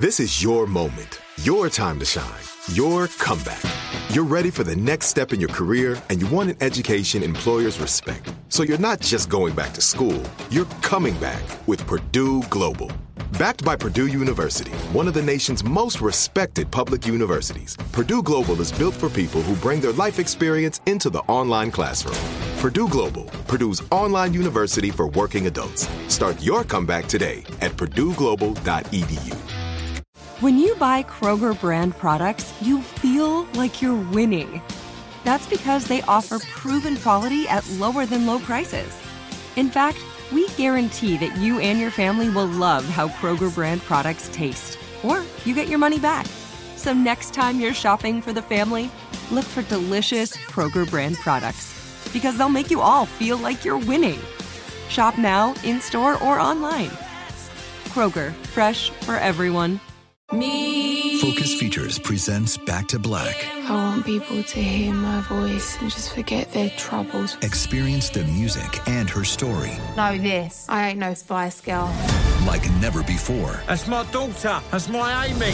This is your moment, your time to shine, your comeback. You're ready for the next step in your career, and you want an education employers respect. So you're not just going back to school, you're coming back with Purdue Global. Backed by Purdue University, one of the nation's most respected public universities, Purdue Global is built for people who bring their life experience into the online classroom. Purdue Global, Purdue's online university for working adults. Start your comeback today at purdueglobal.edu. When you buy Kroger brand products, you feel like you're winning. That's because they offer proven quality at lower than low prices. In fact, we guarantee that you and your family will love how Kroger brand products taste, or you get your money back. So next time you're shopping for the family, look for delicious Kroger brand products, because they'll make you all feel like you're winning. Shop now, in-store, or online. Kroger, fresh for everyone. Focus Features presents Back to Black. I want people to hear my voice and just forget their troubles. Experience the music and her story. Know this. I ain't no Spice Girl. Like never before. That's my daughter. That's my Amy.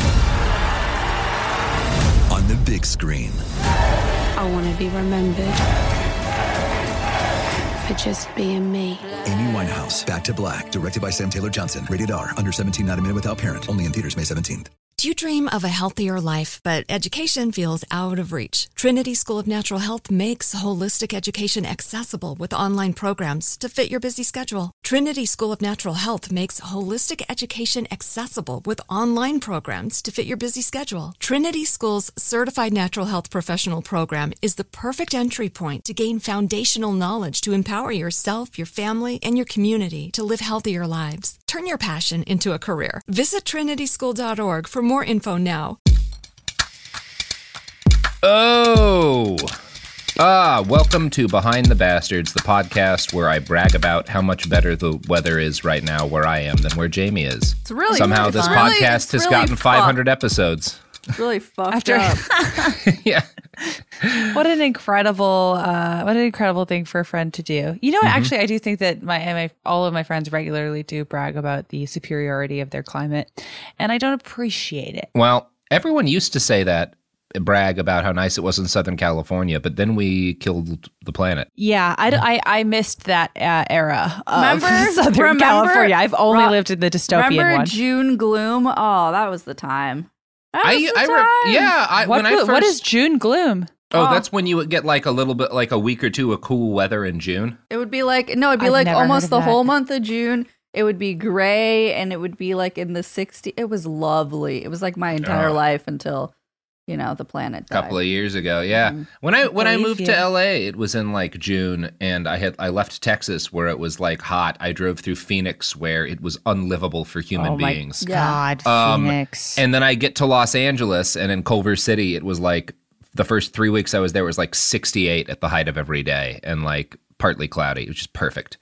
On the big screen. I want to be remembered for just being me. Amy Winehouse, Back to Black, directed by Sam Taylor Johnson. Rated R, under 17, not a minute without parent. Only in theaters May 17th. Do you dream of a healthier life, but education feels out of reach? Trinity School of Natural Health makes holistic education accessible with online programs to fit your busy schedule. Trinity School of Natural Health makes holistic education accessible with online programs to fit your busy schedule. Trinity School's Certified Natural Health Professional Program is the perfect entry point to gain foundational knowledge to empower yourself, your family, and your community to live healthier lives. Turn your passion into a career. Visit trinityschool.org for more info now. Welcome to Behind the Bastards, the podcast where I brag about how much better the weather is right now where I am than where Jamie is. It's really Somehow this podcast has gotten 500 episodes. It's really fucked up. Yeah. What an incredible thing for a friend to do. You know, actually, I do think that all of my friends regularly do brag about the superiority of their climate, and I don't appreciate it. Well, everyone used to say that, brag about how nice it was in Southern California, but then we killed the planet. Yeah, I missed that era of Remember Southern California. I've only lived in the dystopian remember one. June gloom? Oh, that was the time. What is June gloom? Oh, that's when you would get like a little bit, like a week or two of cool weather in June. It would be like, almost the whole month of June. It would be gray and it would be like in the 60s. It was lovely. It was like my entire life until, the planet died. A couple of years ago, yeah. When I moved to LA, it was in like June, and I left Texas where it was like hot. I drove through Phoenix where it was unlivable for human beings. God, Phoenix. And then I get to Los Angeles, and in Culver City, it was like the first 3 weeks I was there was like 68 at the height of every day, and like partly cloudy. It was just perfect.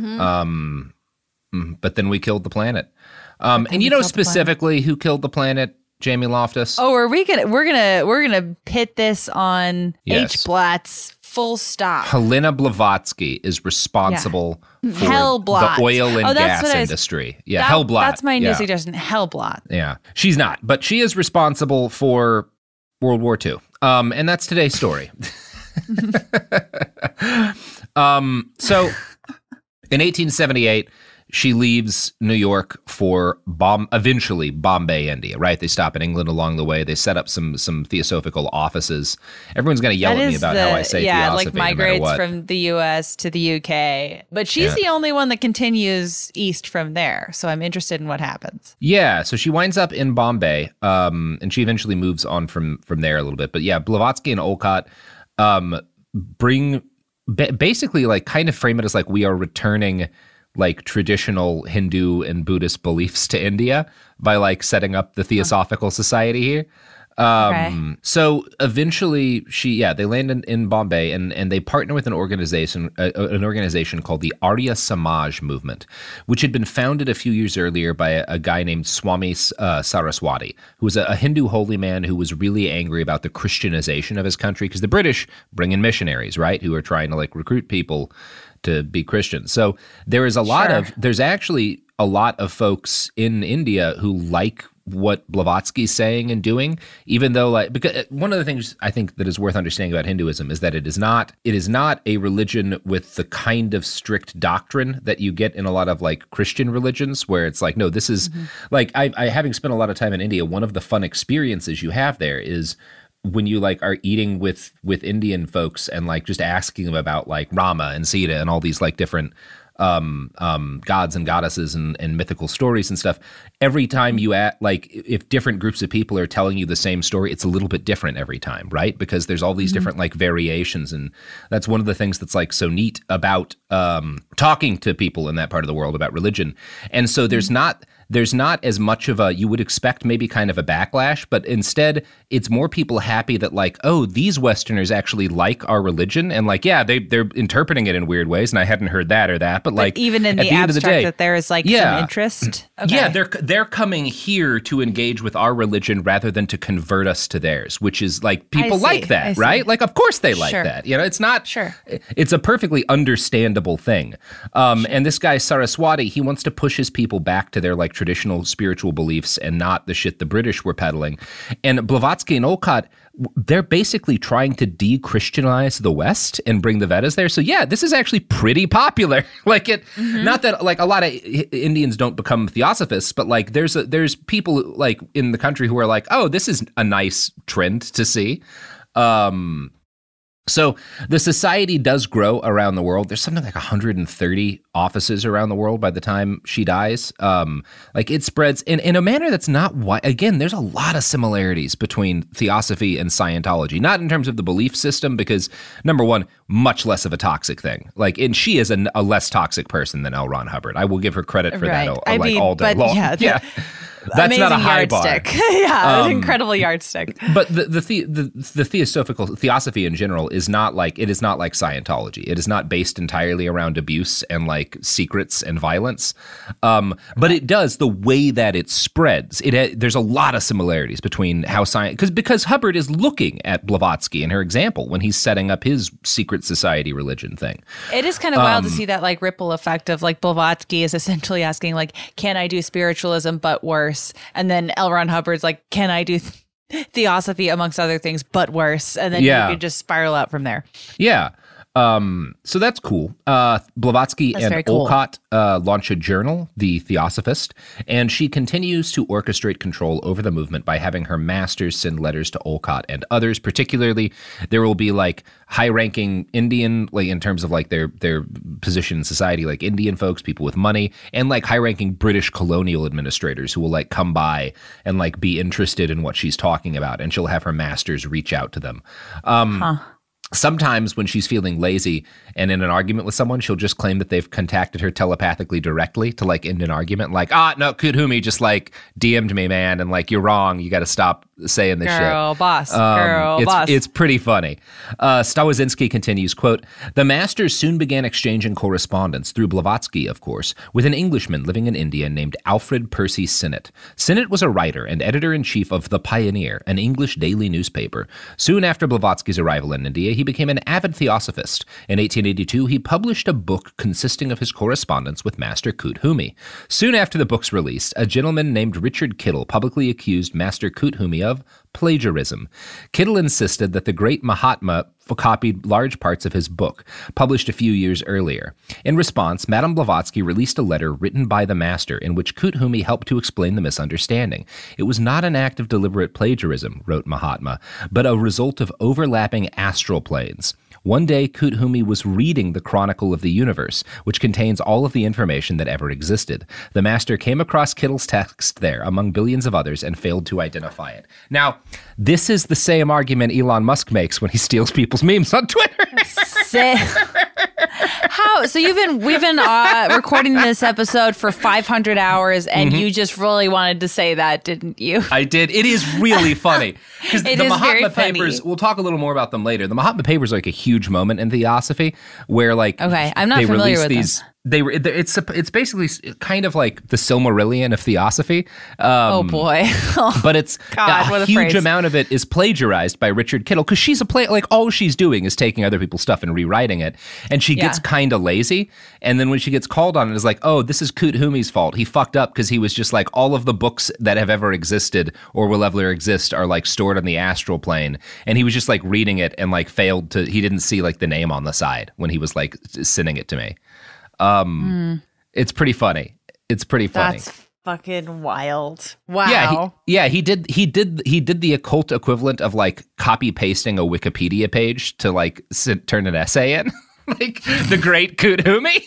But then we killed the planet. And you know specifically who killed the planet? Jamie Loftus. Oh, we're gonna pit this on Yes. H. Blatz. Full stop. Helena Blavatsky is responsible for Hellblatt. the oil and that's gas what industry. Hellblatt. That's my new suggestion. Hellblatt. Yeah, she's not, but she is responsible for World War II. And that's today's story. So in 1878. She leaves New York for eventually Bombay, India, right? They stop in England along the way. They set up some theosophical offices. Everyone's going to yell at me about how I say theosophy, like migrates from the U.S. to the U.K. But she's the only one that continues east from there. So I'm interested in what happens. Yeah, so she winds up in Bombay, and she eventually moves on from there a little bit. But yeah, Blavatsky and Olcott basically like kind of frame it as like we are returning like traditional Hindu and Buddhist beliefs to India by like setting up the Theosophical Society here. So eventually they land in Bombay and they partner with an organization called the Arya Samaj movement, which had been founded a few years earlier by a guy named Swami Saraswati, who was a Hindu holy man who was really angry about the Christianization of his country because the British bring in missionaries, right, who are trying to like recruit people to be Christian. So there's actually a lot of folks in India who like what Blavatsky's saying and doing, even though because one of the things I think that is worth understanding about Hinduism is that it is not a religion with the kind of strict doctrine that you get in a lot of like Christian religions, where it's like, no, this is like, I having spent a lot of time in India, one of the fun experiences you have there is when you like are eating with Indian folks and like just asking them about like Rama and Sita and all these like different gods and goddesses and mythical stories and stuff. Every time you like if different groups of people are telling you the same story, it's a little bit different every time, right? Because there's all these different like variations, and that's one of the things that's like so neat about talking to people in that part of the world about religion. And so there's not as much of you would expect maybe kind of a backlash, but instead it's more people happy that like, oh, these Westerners actually like our religion, and like, yeah, they're interpreting it in weird ways, and I hadn't heard that or that, but like even in the abstract that there is like some interest. Okay. Yeah, they're coming here to engage with our religion rather than to convert us to theirs, which is like people like that, right? Like, of course they like that. You know, it's not. It's a perfectly understandable thing. And this guy Saraswati, he wants to push his people back to their like traditional spiritual beliefs and not the shit the British were peddling. And Blavatsky and Olcott, they're basically trying to de-Christianize the West and bring the Vedas there. So yeah, this is actually pretty popular. Like not that like a lot of Indians don't become theosophists, but like there's people like in the country who are like, oh, this is a nice trend to see. So the society does grow around the world. There's something like 130 offices around the world by the time she dies. Like it spreads in a manner that's not again, there's a lot of similarities between Theosophy and Scientology, not in terms of the belief system, because number one, much less of a toxic thing. Like, and she is a less toxic person than L. Ron Hubbard. I will give her credit for that all day long. Yeah. That's not a high bar. Yeah, an incredible yardstick. But the theosophical theosophy in general is not like Scientology. It is not based entirely around abuse and like secrets and violence. But it does, the way that it spreads. There's a lot of similarities between how because Hubbard is looking at Blavatsky and her example when he's setting up his secret society religion thing. It is kind of wild to see that like ripple effect of like Blavatsky is essentially asking like, can I do spiritualism but worse? And then L. Ron Hubbard's like, can I do theosophy amongst other things but worse? And then you can just spiral out from there. Yeah. So that's cool. Blavatsky and Olcott launch a journal, The Theosophist, and she continues to orchestrate control over the movement by having her masters send letters to Olcott and others. Particularly, there will be like high-ranking Indian, like in terms of like their position in society, like Indian folks, people with money, and like high-ranking British colonial administrators who will like come by and like be interested in what she's talking about, and she'll have her masters reach out to them. Sometimes when she's feeling lazy and in an argument with someone, she'll just claim that they've contacted her telepathically directly to like end an argument. Like, no, Kudhumi just like DM'd me, man. And like, you're wrong. You got to stop saying this Girl shit. Boss. It's pretty funny. Stawozinski continues, quote, the masters soon began exchanging correspondence through Blavatsky, of course, with an Englishman living in India named Alfred Percy Sinnett. Sinnett was a writer and editor-in-chief of The Pioneer, an English daily newspaper. Soon after Blavatsky's arrival in India, he became an avid theosophist. In 1882, he published a book consisting of his correspondence with Master Kudhumi. Soon after the book's release, a gentleman named Richard Kittle publicly accused Master Kudhumi of plagiarism. Kittle insisted that the great Mahatma copied large parts of his book, published a few years earlier. In response, Madame Blavatsky released a letter written by the master in which Kudhumi helped to explain the misunderstanding. It was not an act of deliberate plagiarism, wrote Mahatma, but a result of overlapping astral planes. One day, Kudhumi was reading the Chronicle of the Universe, which contains all of the information that ever existed. The master came across Kittle's text there, among billions of others, and failed to identify it. Now, this is the same argument Elon Musk makes when he steals people's memes on Twitter. How? So we've been recording this episode for 500 hours, and you just really wanted to say that, didn't you? I did. It is really funny. Because the Mahatma Papers, we'll talk a little more about them later. The Mahatma Papers are like a huge moment in Theosophy where like I'm not familiar with these. It's basically kind of like the Silmarillion of theosophy. Oh boy! But it's God, a huge amount of it is plagiarized by Richard Kittle because she's all she's doing is taking other people's stuff and rewriting it, and she gets kind of lazy. And then when she gets called on it, it's like, oh, this is Kut Humi's fault. He fucked up because he was just like, all of the books that have ever existed or will ever exist are like stored on the astral plane, and he was just like reading it and like failed to. He didn't see like the name on the side when he was like sending it to me. It's pretty funny. It's pretty funny. That's fucking wild. Wow. He did the occult equivalent of like copy pasting a Wikipedia page to like turn an essay in, like the great Kut Humi.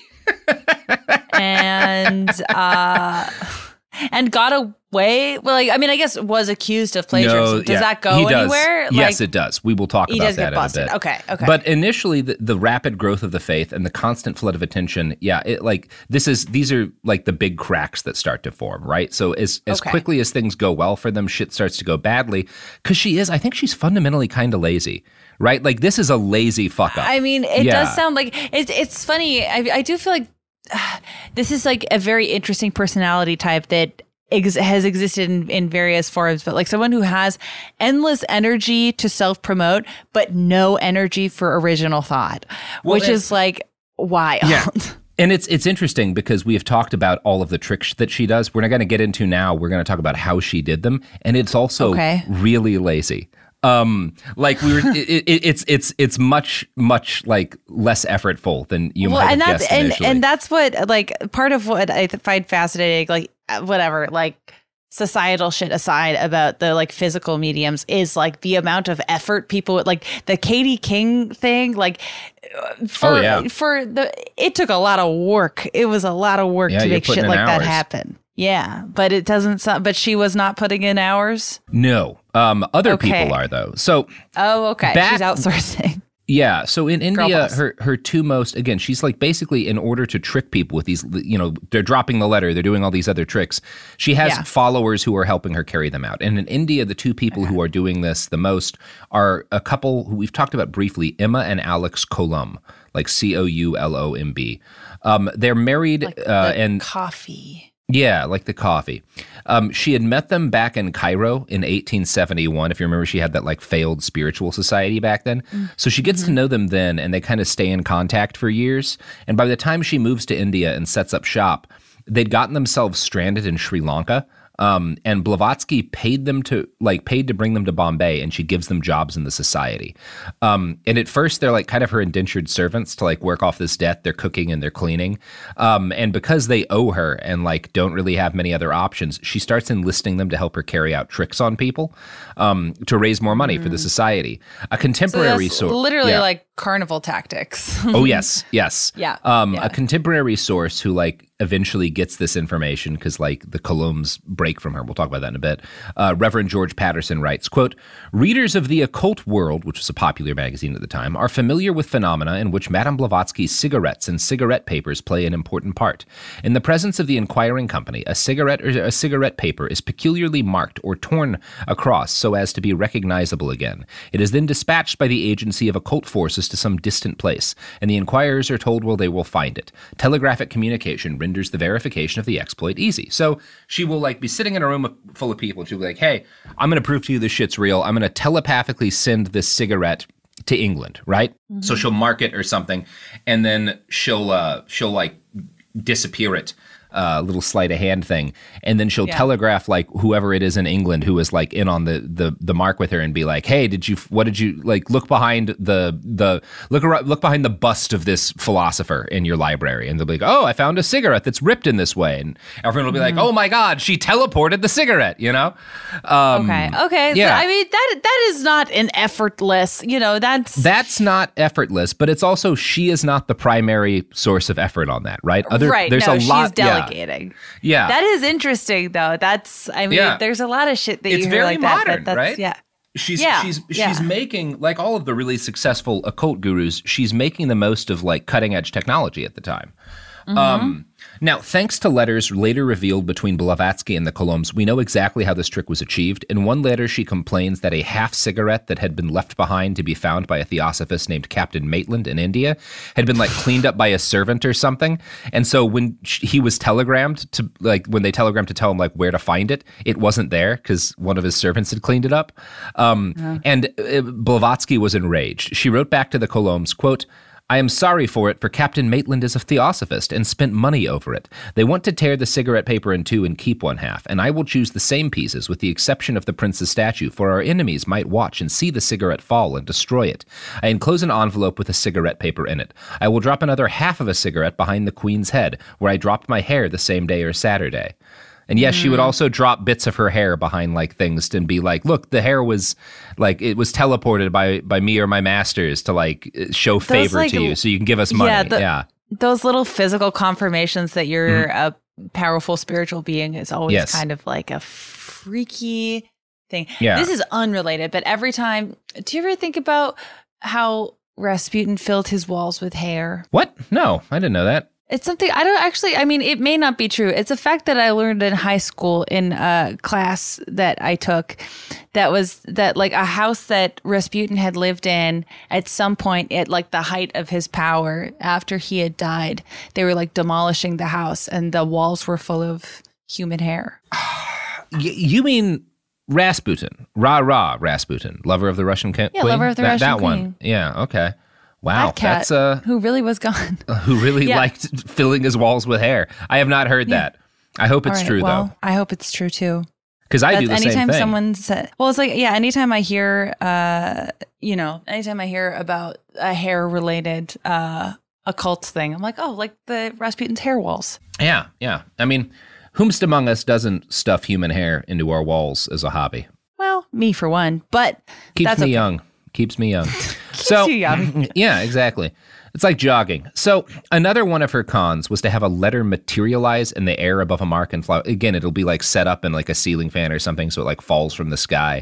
and got away. Well, like, I mean, I guess was accused of plagiarism. Does that go anywhere? Yes, it does. We will talk about that in a bit. Okay. But initially, the rapid growth of the faith and the constant flood of attention, these are like the big cracks that start to form, right? So as quickly as things go well for them, shit starts to go badly because I think she's fundamentally kind of lazy. Right? Like, this is a lazy fuck up. I mean, it does sound like it's funny. I do feel like this is like a very interesting personality type that has existed in various forms, but like someone who has endless energy to self-promote, but no energy for original thought, which is like wild. Yeah. And it's interesting because we have talked about all of the tricks that she does. We're not going to get into now. We're going to talk about how she did them. And it's also really lazy. Like we were, it's much like less effortful than you might have guessed initially. And that's what, like, part of what I find fascinating, like, whatever, like, societal shit aside about the like physical mediums, is like the amount of effort people, like the Katie King thing, like it took a lot of work. It was a lot of work to make shit like that happen. Yeah, but it doesn't sound, but she was not putting in hours? No. Other people are, though. So she's outsourcing. Yeah. So in India, her two most, again, she's like basically, in order to trick people with these, they're dropping the letter, they're doing all these other tricks. She has followers who are helping her carry them out. And in India, the two people who are doing this the most are a couple who we've talked about briefly, Emma and Alex Coulomb, like Coulomb. They're married like and coffee. Yeah, like the coffee. She had met them back in Cairo in 1871. If you remember, she had that like failed spiritual society back then. So she gets to know them then, and they kind of stay in contact for years. And by the time she moves to India and sets up shop, they'd gotten themselves stranded in Sri Lanka. And Blavatsky paid to bring them to Bombay, and she gives them jobs in the society. And at first they're like kind of her indentured servants to like work off this debt. They're cooking and they're cleaning. And because they owe her and like don't really have many other options, she starts enlisting them to help her carry out tricks on people, to raise more money for the society. A contemporary source, literally like carnival tactics. Oh, yes. Yeah. A contemporary source who like eventually gets this information because like the Coulombs break from her. We'll talk about that in a bit. Reverend George Patterson writes, quote, "Readers of the Occult World," which was a popular magazine at the time, "are familiar with phenomena in which Madame Blavatsky's cigarettes and cigarette papers play an important part. In the presence of the inquiring company, a cigarette or a cigarette paper is peculiarly marked or torn across so as to be recognizable again. It is then dispatched by the agency of occult forces to some distant place, and the inquirers are told where they will find it. Telegraphic communication renders the verification of the exploit easy." So she will like be sitting in a room full of people, and she'll be like, "Hey, I'm going to prove to you this shit's real. I'm going to telepathically send this cigarette to England," right? So she'll mark it or something, and then she'll like disappear it. Little sleight of hand thing, and then she'll telegraph like whoever it is in England who is like in on the mark with her and be like, "Hey, what did you like look behind look behind the bust of this philosopher in your library?" And they'll be like, "Oh, I found a cigarette that's ripped in this way," and everyone will be like, "Oh my God, she teleported the cigarette," Okay. Yeah. So, I mean that is not an effortless, that's not effortless, but it's also she is not the primary source of effort on that, right? There's a lot. She's delegating. Yeah. That is interesting though. There's a lot of shit that it's you hear very like modern, that. Right? Yeah. She's making, like all of the really successful occult gurus, she's making the most of like cutting edge technology at the time. Now, thanks to letters later revealed between Blavatsky and the Colomбs, we know exactly how this trick was achieved. In one letter, she complains that a half cigarette that had been left behind to be found by a theosophist named Captain Maitland in India had been like cleaned up by a servant or something. And so when he was telegrammed to when they telegrammed to tell him like where to find it, it wasn't there because one of his servants had cleaned it up. And Blavatsky was enraged. She wrote back to the Colomбs, quote, I am sorry for it, for Captain Maitland is a theosophist and spent money over it. They want to tear the cigarette paper in two and keep one half, and I will choose the same pieces with the exception of the prince's statue, for our enemies might watch and see the cigarette fall and destroy it. I enclose an envelope with a cigarette paper in it. I will drop another half of a cigarette behind the queen's head, where I dropped my hair the same day or Saturday. And yes, she would also drop bits of her hair behind like things and be like, look, the hair was like, it was teleported by me or my masters to like show favor to you so you can give us money. Those little physical confirmations that you're a powerful spiritual being is always kind of like a freaky thing. Yeah. This is unrelated, but every time, do you ever think about how Rasputin filled his walls with hair? What? No, I didn't know that. It's something it may not be true. It's a fact that I learned in high school in a class that I took that like a house that Rasputin had lived in at some point at like the height of his power after he had died. They were like demolishing the house and the walls were full of human hair. You mean Rasputin? Rasputin, lover of the Russian queen? Yeah, lover of the Russian queen. That one. Yeah, okay. Wow, that cat that's who really was gone. Who really liked filling his walls with hair. I have not heard that. I hope it's true though. I hope it's true too. Because I do the same thing. Anytime someone said, well, it's like, anytime I hear, anytime I hear about a hair related occult thing, I'm like, oh, like the Rasputin's hair walls. Yeah. I mean, whomst among us doesn't stuff human hair into our walls as a hobby? Well, me for one, but keeps me young. Keeps me young. Keeps you young. Yeah, exactly. It's like jogging. So another one of her cons was to have a letter materialize in the air above a mark and fly. Again, it'll be like set up in like a ceiling fan or something, so it like falls from the sky.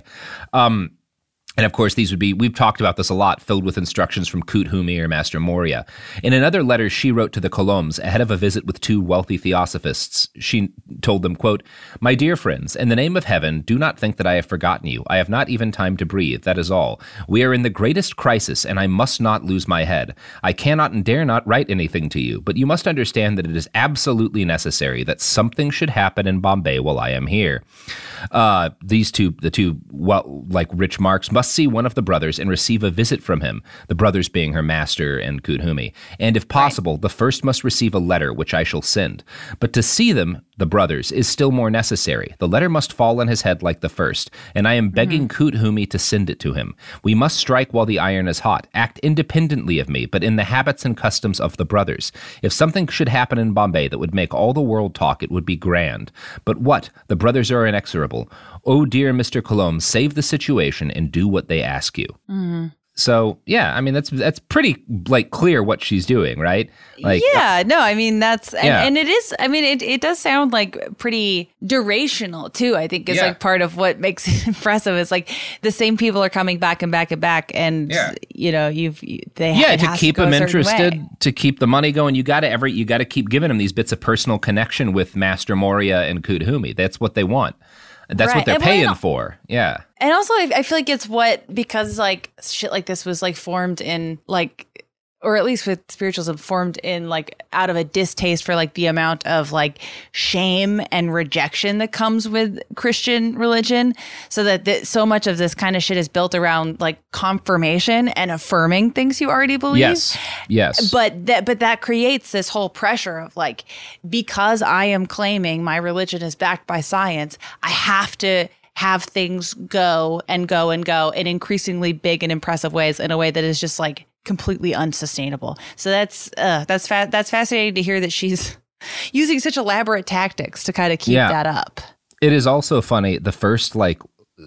And of course, these would be, we've talked about this a lot, filled with instructions from Kut Humi or Master Moria. In another letter she wrote to the Colomбs ahead of a visit with two wealthy theosophists, she told them, quote, My dear friends, in the name of heaven, do not think that I have forgotten you. I have not even time to breathe, that is all. We are in the greatest crisis, and I must not lose my head. I cannot and dare not write anything to you, but you must understand that it is absolutely necessary that something should happen in Bombay while I am here. The two rich marks must see one of the brothers and receive a visit from him, the brothers being her master and Kut Humi. And if possible, the first must receive a letter, which I shall send. But to see them, the brothers, is still more necessary. The letter must fall on his head like the first, and I am begging Kut Humi to send it to him. We must strike while the iron is hot, act independently of me, but in the habits and customs of the brothers. If something should happen in Bombay that would make all the world talk, it would be grand. But what? The brothers are inexorable. Oh, dear Mr. Colomb, save the situation and do what they ask you. Mm-hmm. So, yeah, I mean, that's pretty, like, clear what she's doing, right? Like, I mean, that's, and it is, I mean, it does sound like pretty durational, too, I think is like part of what makes it impressive. Is like the same people are coming back and back and back. And, you know, to keep them interested, to keep the money going, you got to keep giving them these bits of personal connection with Master Moria and Kut Humi. That's what they want. That's what they're paying for. Yeah. And also, I feel like because like shit like this was like formed in like, or at least with spiritualism formed in like out of a distaste for like the amount of like shame and rejection that comes with Christian religion. So that so much of this kind of shit is built around like confirmation and affirming things you already believe. Yes. But that creates this whole pressure of like, because I am claiming my religion is backed by science, I have to have things go and go and go in increasingly big and impressive ways in a way that is just like completely unsustainable. So that's fascinating to hear that she's using such elaborate tactics to kind of keep that up. It is also funny. The first like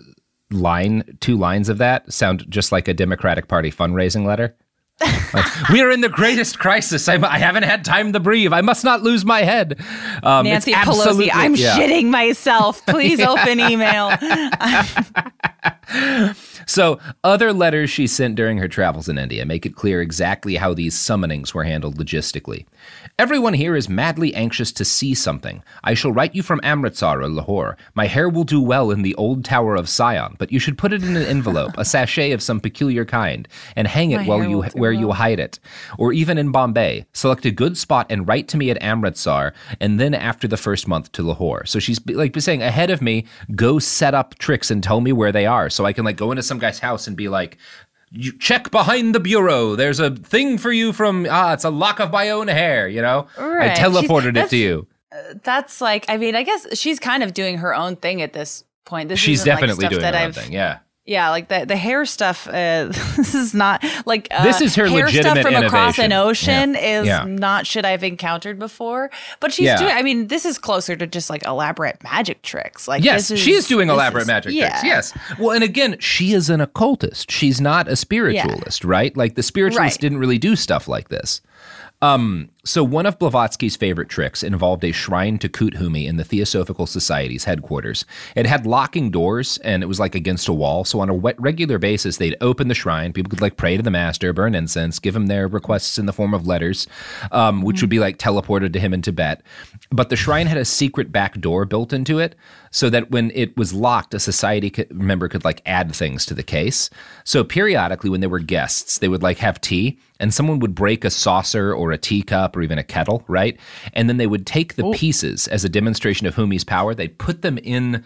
two lines of that sound just like a Democratic Party fundraising letter. Like, we are in the greatest crisis. I haven't had time to breathe. I must not lose my head. Nancy Pelosi, I'm shitting myself. Please open email. So other letters she sent during her travels in India make it clear exactly how these summonings were handled logistically. Everyone here is madly anxious to see something. I shall write you from Amritsar or Lahore. My hair will do well in the old tower of Sion, but you should put it in an envelope, a sachet of some peculiar kind, and hang it where you hide it. Or even in Bombay, select a good spot and write to me at Amritsar, and then after the first month to Lahore. So she's like saying, ahead of me, go set up tricks and tell me where they are, so I can like go into some guy's house and be like, you check behind the bureau. There's a thing for you from, it's a lock of my own hair, you know? Right. I teleported it to you. That's like, I mean, I guess she's kind of doing her own thing at this point. She's definitely doing her own thing, yeah. Yeah, like the hair stuff, this is not like this is her hair legitimate stuff from innovation. Across an ocean is not shit I've encountered before. But she's doing, I mean, this is closer to just like elaborate magic tricks. Like, yes, she is doing elaborate magic tricks. Yes. Well, and again, she is an occultist. She's not a spiritualist, right? Like the spiritualists didn't really do stuff like this. So one of Blavatsky's favorite tricks involved a shrine to Kuthumi in the Theosophical Society's headquarters. It had locking doors, and it was like against a wall. So on a regular basis, they'd open the shrine. People could like pray to the master, burn incense, give him their requests in the form of letters, which would be like teleported to him in Tibet. But the shrine had a secret back door built into it, so that when it was locked, a society member could like add things to the case. So periodically, when there were guests, they would like have tea, and someone would break a saucer or a teacup or even a kettle, right? And then they would take the pieces as a demonstration of Humi's power. They'd put them in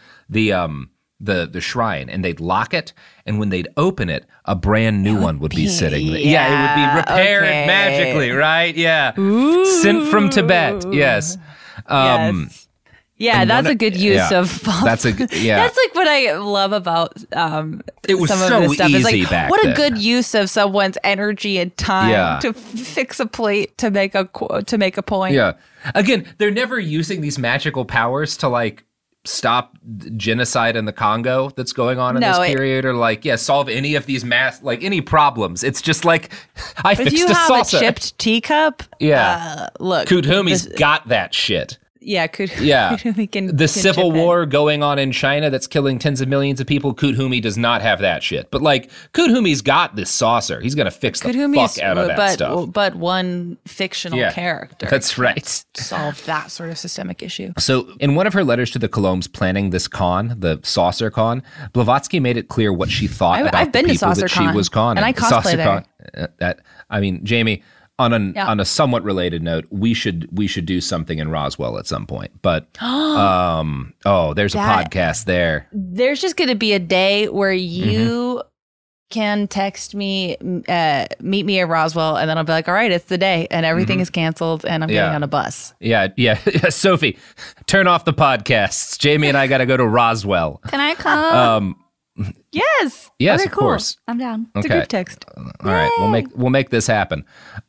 the shrine, and they'd lock it. And when they'd open it, a brand new one would be sitting there. Yeah, it would be repaired magically, right? Yeah. Ooh. Sent from Tibet. Yes. Yes. Yeah, that's a good use of. That's like what I love about it was some so of this stuff. Easy it's like, back what then. a good use of someone's energy and time to fix a plate to make a point. Yeah. Again, they're never using these magical powers to like stop genocide in the Congo that's going on in this period, or like solve any of these any problems. It's just like I fixed a salsa. If you have a chipped teacup, look, Kuthumi's got that shit. Yeah, Kuthumi can. The civil war going on in China that's killing tens of millions of people, Kuthumi does not have that shit. But like, Kuthumi's got this saucer. He's going to fix the fuck out of that stuff. But one fictional character. That's right. Solve that sort of systemic issue. So in one of her letters to the Colombes planning this con, the saucer con, Blavatsky made it clear what she thought about the people that she was conning. And I cosplay there. Jamie, on a somewhat related note, we should do something in Roswell at some point. But there's a podcast there. There's just going to be a day where you can text me, meet me at Roswell, and then I'll be like, all right, it's the day, and everything is canceled, and I'm getting on a bus. Yeah. Sophie, turn off the podcasts. Jamie and I got to go to Roswell. Can I come? Yes. Yes, okay, of course. I'm down. It's a group text. All right, we'll make this happen.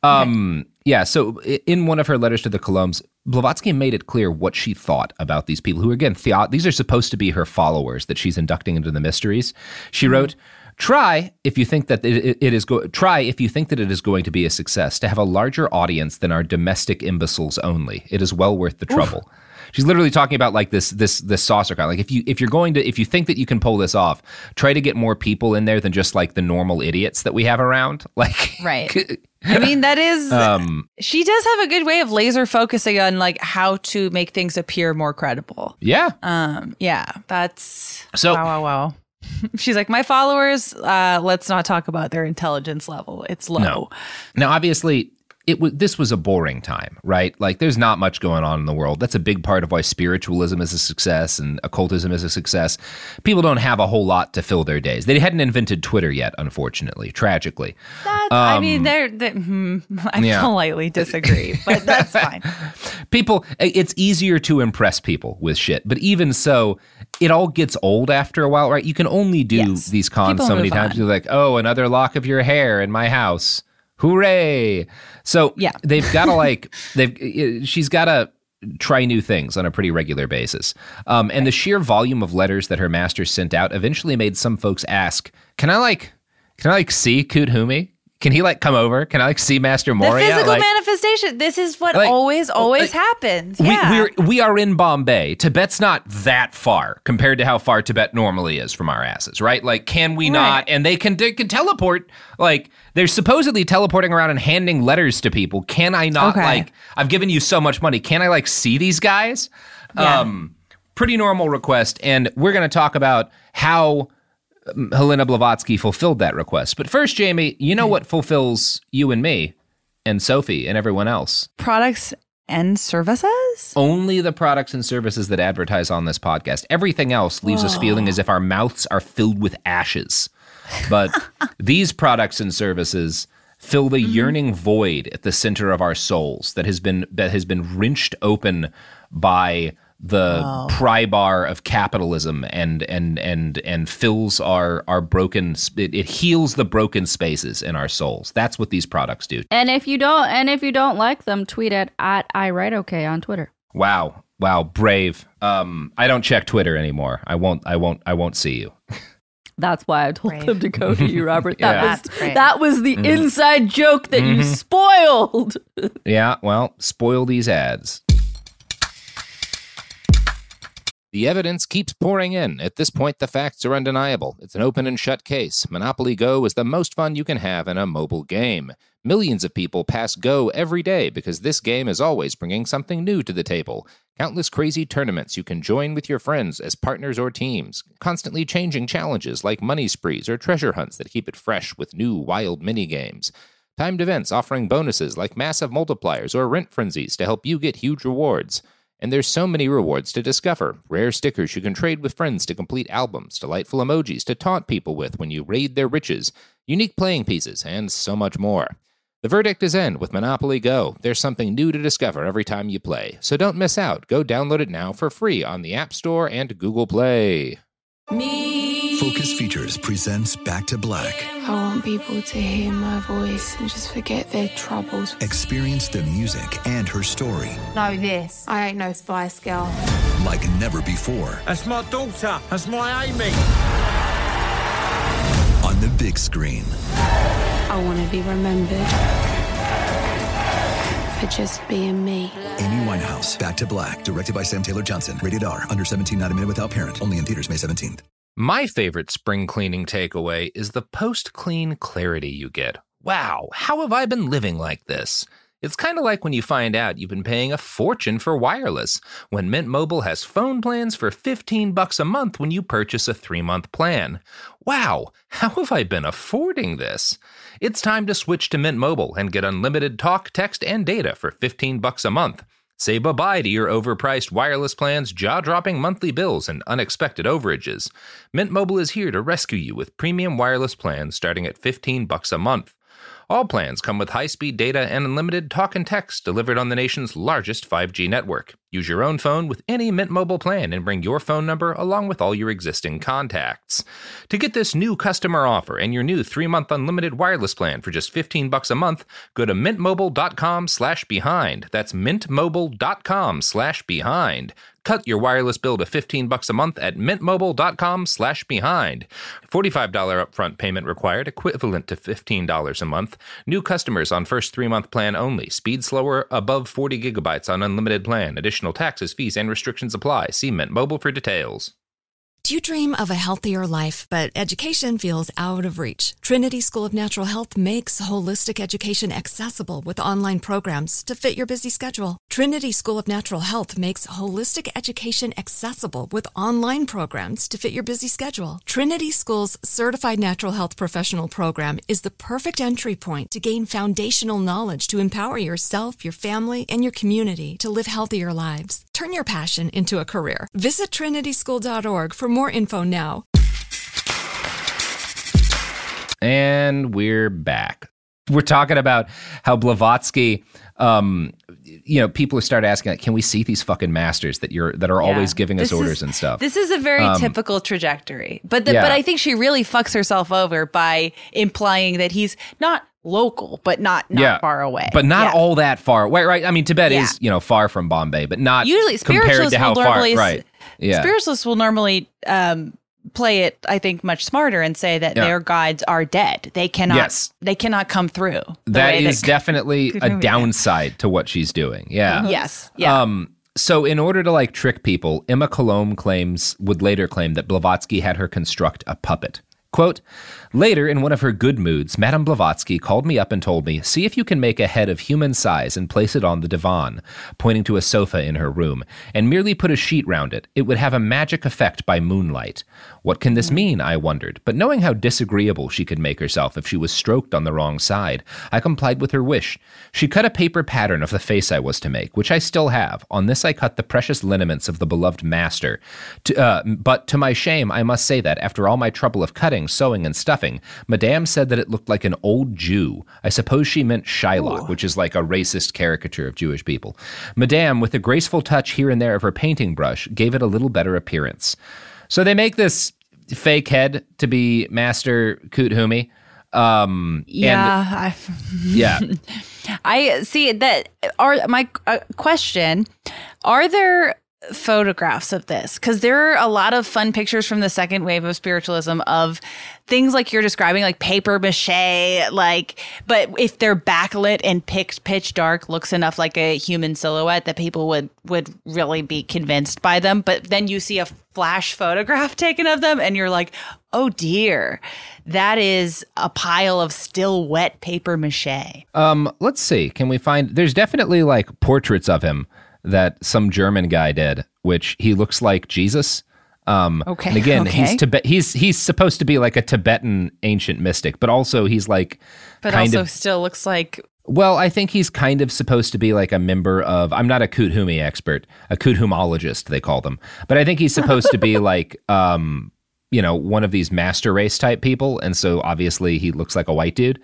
So in one of her letters to the Colombes, Blavatsky made it clear what she thought about these people who, again, these are supposed to be her followers that she's inducting into the mysteries. She wrote, Try if you think that it is going to be a success to have a larger audience than our domestic imbeciles only. It is well worth the trouble. She's literally talking about like this saucer kind. Like if you think that you can pull this off, try to get more people in there than just like the normal idiots that we have around. Like, right. I mean, that is, she does have a good way of laser focusing on like how to make things appear more credible. Yeah. That's so wow. She's like, my followers, let's not talk about their intelligence level. It's low. No. Now, obviously, this was a boring time, right? Like, there's not much going on in the world. That's a big part of why spiritualism is a success and occultism is a success. People don't have a whole lot to fill their days. They hadn't invented Twitter yet, unfortunately, tragically. I mean, I politely disagree, but that's fine. It's easier to impress people with shit. But even so, it all gets old after a while, right? You can only do these cons so many times. You're like, oh, another lock of your hair in my house. Hooray. So they've got to she's got to try new things on a pretty regular basis. And the sheer volume of letters that her master sent out eventually made some folks ask, can I see Kuthumi? Can he like come over? Can I like see Master Moria? The physical manifestation. This is what always happens. Yeah. We are in Bombay. Tibet's not that far compared to how far Tibet normally is from our asses, right? Like, can we not? And they can teleport. Like, they're supposedly teleporting around and handing letters to people. Can I not? Like, I've given you so much money. Can I like see these guys? Yeah. Pretty normal request, and we're going to talk about how Helena Blavatsky fulfilled that request. But first, Jamie, you know what fulfills you and me and Sophie and everyone else? Products and services? Only the products and services that advertise on this podcast. Everything else leaves us feeling as if our mouths are filled with ashes. But these products and services fill the yearning void at the center of our souls that has been wrenched open by the pry bar of capitalism and fills our broken. It heals the broken spaces in our souls. That's what these products do. And if you don't like them, tweet at iWriteOK on Twitter. Wow, brave. I don't check Twitter anymore. I won't see you. That's why I told them to go to you, Robert. That was the inside joke that you spoiled. Yeah, well, spoil these ads. The evidence keeps pouring in. At this point, the facts are undeniable. It's an open and shut case. Monopoly Go is the most fun you can have in a mobile game. Millions of people pass Go every day because this game is always bringing something new to the table. Countless crazy tournaments you can join with your friends as partners or teams. Constantly changing challenges like money sprees or treasure hunts that keep it fresh with new wild mini-games. Timed events offering bonuses like massive multipliers or rent frenzies to help you get huge rewards. And there's so many rewards to discover. Rare stickers you can trade with friends to complete albums, delightful emojis to taunt people with when you raid their riches, unique playing pieces, and so much more. The verdict is in with Monopoly Go. There's something new to discover every time you play. So don't miss out. Go download it now for free on the App Store and Google Play. Focus Features presents Back to Black. I want people to hear my voice and just forget their troubles. Experience the music and her story. Know this, I ain't no Spice Girl. Like never before. That's my daughter. That's my Amy. On the big screen. I want to be remembered for just being me. Amy Winehouse, Back to Black, directed by Sam Taylor Johnson. Rated R, under 17, not a minute without parent. Only in theaters May 17th. My favorite spring cleaning takeaway is the post-clean clarity you get. Wow, how have I been living like this? It's kind of like when you find out you've been paying a fortune for wireless, when Mint Mobile has phone plans for $15 a month when you purchase a 3-month plan. Wow, how have I been affording this? It's time to switch to Mint Mobile and get unlimited talk, text, and data for $15 a month. Say bye-bye to your overpriced wireless plans, jaw-dropping monthly bills, and unexpected overages. Mint Mobile is here to rescue you with premium wireless plans starting at $15 a month. All plans come with high-speed data and unlimited talk and text delivered on the nation's largest 5G network. Use your own phone with any Mint Mobile plan and bring your phone number along with all your existing contacts. To get this new customer offer and your new 3-month unlimited wireless plan for just $15 a month, go to mintmobile.com/behind. That's mintmobile.com/behind. Cut your wireless bill to $15 a month at mintmobile.com/behind. $45 upfront payment required, equivalent to $15 a month. New customers on first 3-month plan only. Speed slower, above 40 gigabytes on unlimited plan. Additional taxes, fees, and restrictions apply. See Mint Mobile for details. Do you dream of a healthier life, but education feels out of reach? Trinity School of Natural Health makes holistic education accessible with online programs to fit your busy schedule. Trinity School of Natural Health makes holistic education accessible with online programs to fit your busy schedule. Trinity School's Certified Natural Health Professional Program is the perfect entry point to gain foundational knowledge to empower yourself, your family, and your community to live healthier lives. Turn your passion into a career. Visit trinityschool.org for more info now. And we're back. We're talking about how Blavatsky, people start asking, like, can we see these fucking masters that are always giving us orders and stuff? This is a very typical trajectory. But I think she really fucks herself over by implying that he's not local, but not far away. But not all that far away, right? I mean, Tibet is, far from Bombay, but not usually compared to how far, right? Yeah. Spiritualists will normally play it, I think, much smarter and say that their gods are dead. They cannot come through. That is definitely a downside to what she's doing. Yeah. Yes. Yeah. So in order to like trick people, Emma Colomb would later claim that Blavatsky had her construct a puppet. Quote, later, in one of her good moods, Madame Blavatsky called me up and told me, see if you can make a head of human size and place it on the divan, pointing to a sofa in her room, and merely put a sheet round it. It would have a magic effect by moonlight. What can this mean, I wondered, but knowing how disagreeable she could make herself if she was stroked on the wrong side, I complied with her wish. She cut a paper pattern of the face I was to make, which I still have. On this I cut the precious lineaments of the beloved master. But to my shame, I must say that, after all my trouble of cutting, sewing, and stuffing, Madame said that it looked like an old Jew. I suppose she meant Shylock, which is like a racist caricature of Jewish people. Madame, with a graceful touch here and there of her painting brush, gave it a little better appearance. So they make this fake head to be Master Kuthumi. I see that. My question, are there photographs of this? Because there are a lot of fun pictures from the second wave of spiritualism of things like you're describing, like paper mache, but if they're backlit and pitch dark, looks enough like a human silhouette that people would really be convinced by them. But then you see a flash photograph taken of them and you're like, oh dear, that is a pile of still wet paper mache. Let's see. Can we find, there's definitely like portraits of him that some German guy did, which he looks like Jesus. Okay. And again, he's supposed to be like a Tibetan ancient mystic, but also he's like, but also still looks like. Well, I think he's kind of supposed to be like a member of. I'm not a Kuthumi expert, a Kuthumologist they call them, but I think he's supposed to be like, one of these master race type people, and so obviously he looks like a white dude.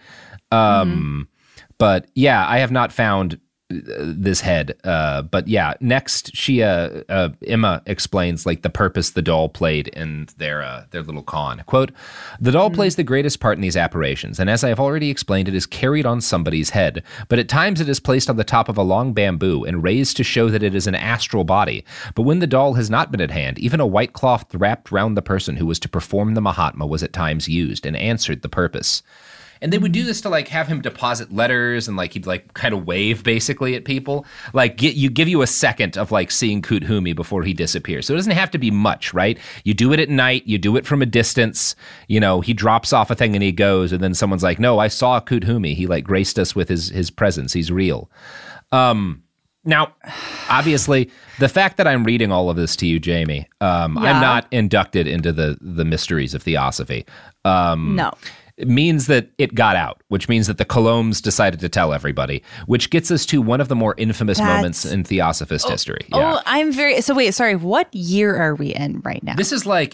But yeah, I have not found this head, but yeah, next Emma explains like the purpose the doll played in their little con. Quote, the doll plays the greatest part in these apparitions, and as I have already explained, it is carried on somebody's head, but at times it is placed on the top of a long bamboo and raised to show that it is an astral body. But when the doll has not been at hand, even a white cloth wrapped round the person who was to perform the Mahatma was at times used and answered the purpose. And they would do this to like have him deposit letters, and like he'd like kind of wave basically at people, like give you a second of like seeing Kuthumi before he disappears. So it doesn't have to be much, right? You do it at night, you do it from a distance. He drops off a thing and he goes, and then someone's like, "No, I saw Kuthumi. He like graced us with his presence. He's real." Now, obviously, the fact that I'm reading all of this to you, Jamie, I'm not inducted into the mysteries of theosophy. No. It means that it got out, which means that the Colombs decided to tell everybody, which gets us to one of the more infamous moments in Theosophist history. Yeah. Oh, I'm very... So wait, sorry, what year are we in right now? This is like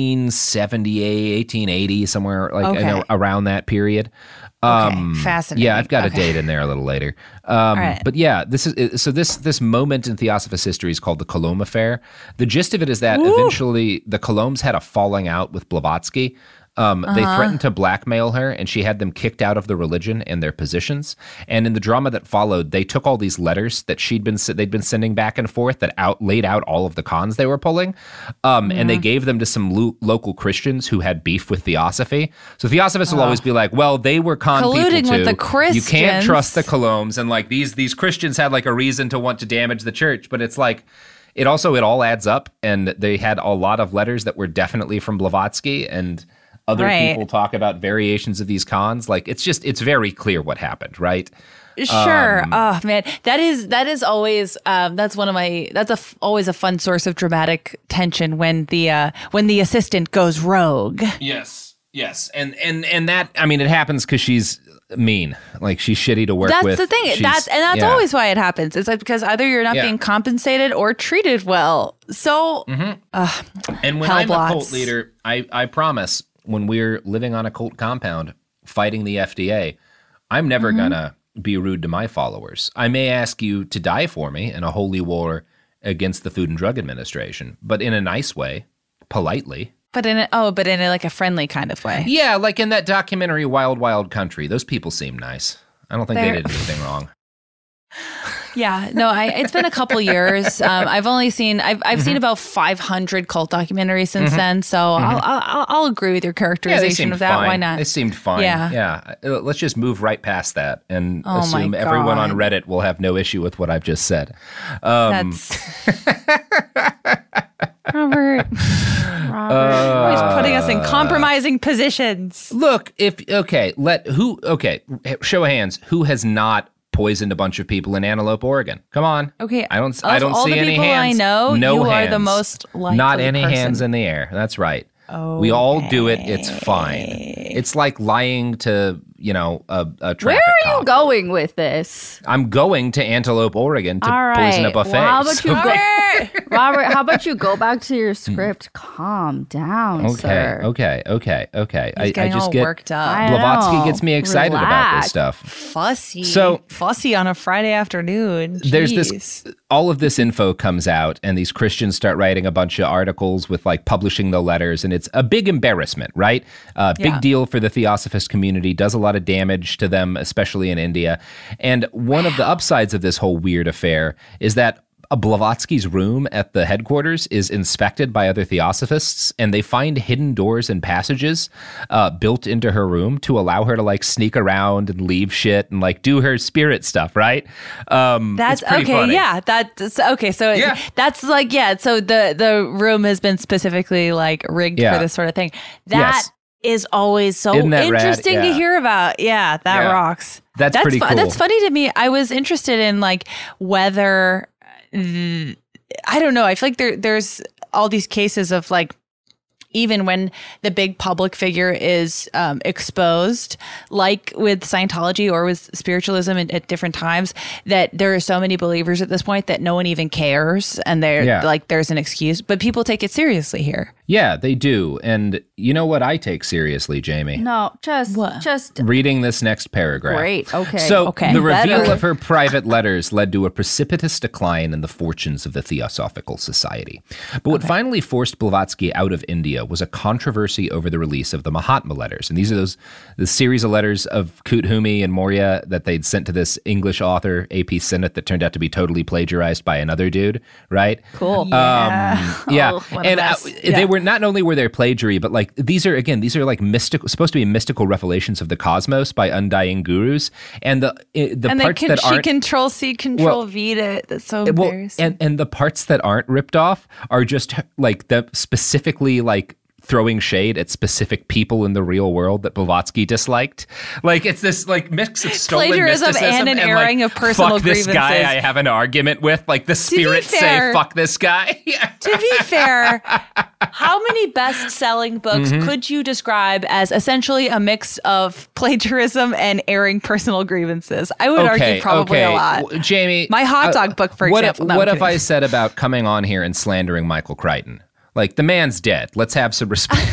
1878, 1880, somewhere like around that period. Fascinating. Yeah, I've got a date in there a little later. Right. But yeah, this moment in Theosophist history is called the Colomb Affair. The gist of it is that eventually the Colombs had a falling out with Blavatsky. They threatened to blackmail her, and she had them kicked out of the religion and their positions. And in the drama that followed, they took all these letters that they'd been sending back and forth that laid out all of the cons they were pulling, and they gave them to some local Christians who had beef with Theosophy. So Theosophists will always be like, "Well, they were colluding people too. With the Christians. You can't trust the Colombs, and like these Christians had like a reason to want to damage the church." But it's like. It all adds up, and they had a lot of letters that were definitely from Blavatsky, and other people talk about variations of these cons. Like it's very clear what happened, right? Sure. Oh man, that is always always a fun source of dramatic tension when the assistant goes rogue. Yes, and that it happens because she's mean, like she's shitty to work with. That's the thing. That's always why it happens. It's like because either you're not being compensated or treated well. So, and when I'm a cult leader, I promise, when we're living on a cult compound fighting the FDA, I'm never gonna be rude to my followers. I may ask you to die for me in a holy war against the Food and Drug Administration, but in a nice way, politely. But in a friendly kind of way. Yeah, like in that documentary Wild Wild Country. Those people seem nice. I don't think they did anything wrong. Yeah, no, it's been a couple years. I've only seen I've seen about 500 cult documentaries since then. So I'll agree with your characterization of that. Fine. Why not? They seemed fine. Yeah. Let's just move right past that and assume everyone on Reddit will have no issue with what I've just said. Robert, always putting us in compromising positions. Look, show of hands, who has not poisoned a bunch of people in Antelope, Oregon? Come on. Okay. I don't see any hands. All the people I know, no you hands. are the most likely Not any person. hands in the air. That's right. We all do it. It's fine. It's like lying to, a traffic Where are cop. you going with this? I'm going to Antelope, Oregon to poison a buffet. Well, how about you Robert, how about you go back to your script? Calm down, sir. Okay. He's getting all worked up. Blavatsky gets me excited about this stuff. Fussy on a Friday afternoon. Jeez. All of this info comes out, and these Christians start writing a bunch of articles with publishing the letters, and it's a big embarrassment, right? Big deal for the Theosophist community, does a lot of damage to them, especially in India. And one of the upsides of this whole weird affair is that Blavatsky's room at the headquarters is inspected by other Theosophists, and they find hidden doors and passages built into her room to allow her to sneak around and leave shit and do her spirit stuff, right? That's okay. Funny. Yeah, that's okay. So that's so the room has been specifically rigged for this sort of thing. That is always so interesting to hear about. Yeah, that rocks. That's pretty cool. That's funny to me. I was interested in whether. I don't know. I feel like there's all these cases of even when the big public figure is exposed, like with Scientology or with spiritualism at different times, that there are so many believers at this point that no one even cares, and there's an excuse, but people take it seriously here. Yeah, they do. And you know what I take seriously, Jamie? No, just reading this next paragraph. Great. Okay. So the reveal of her private letters led to a precipitous decline in the fortunes of the Theosophical Society. But what finally forced Blavatsky out of India was a controversy over the release of the Mahatma letters. And these are the series of letters of Kuthumi and Maurya that they'd sent to this English author, A.P. Sinnott, that turned out to be totally plagiarized by another dude, right? Cool. They were not only were there plagiary, but these are mystical, supposed to be mystical revelations of the cosmos by undying gurus, and the parts that aren't Control-C, Control-V it. That's so embarrassing. And the parts that aren't ripped off are just the specifically throwing shade at specific people in the real world that Blavatsky disliked. It's this mix of stolen plagiarism mysticism and an airing of personal fuck this grievances. Guy I have an argument with. The spirits say fuck this guy. To be fair, how many best-selling books could you describe as essentially a mix of plagiarism and airing personal grievances? I would argue probably a lot. Jamie, my hot dog book, for example. What have I said about coming on here and slandering Michael Crichton? The man's dead. Let's have some respect.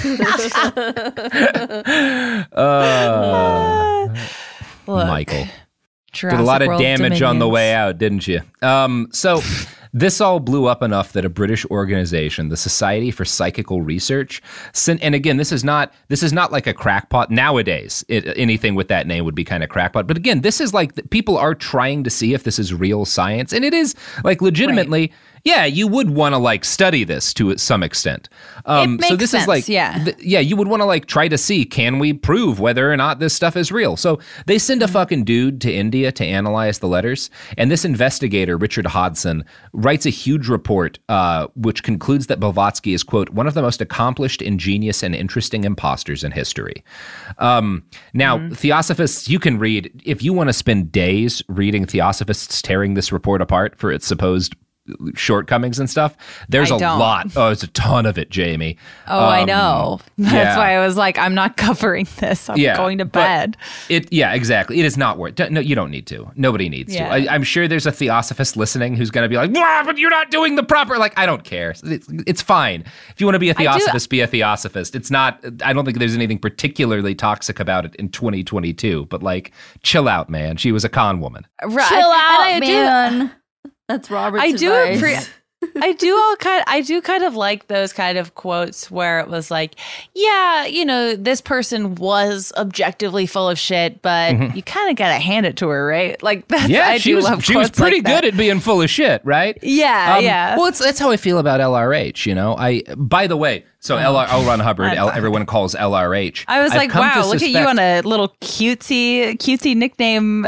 Michael. Did a lot of damage on the way out, didn't you? So this all blew up enough that a British organization, the Society for Psychical Research, and again, this is not like a crackpot. Nowadays, anything with that name would be kind of crackpot. But again, this is people are trying to see if this is real science, and it is legitimately. Right. Yeah, you would want to study this to some extent. It makes sense, you would want to try to see, can we prove whether or not this stuff is real? So they send a fucking dude to India to analyze the letters, and this investigator, Richard Hodson, writes a huge report which concludes that Blavatsky is, quote, one of the most accomplished, ingenious, and interesting imposters in history. Now, Theosophists, you can read, if you want to spend days reading Theosophists tearing this report apart for its supposed shortcomings and stuff, there's a lot. Oh, it's a ton of it, Jamie. I know. That's why I was I'm not covering this. I'm going to bed. Exactly. It is not worth it. No, you don't need to. Nobody needs to. I'm sure there's a Theosophist listening who's going to be but you're not doing the proper. I don't care. It's fine. If you want to be a Theosophist, be a Theosophist. It's not, I don't think there's anything particularly toxic about it in 2022, but chill out, man. She was a con woman. Right. Chill out, man. That's Robert's advice. I do kind of like those kind of quotes where it was like, yeah, you know, this person was objectively full of shit, but you kind of got to hand it to her, right? Like, she was pretty good at being full of shit, right? Yeah. Well, that's how I feel about LRH, you know. By the way, so L. Ron Hubbard, everyone calls LRH. I was like, wow, look at you on a little cutesy nickname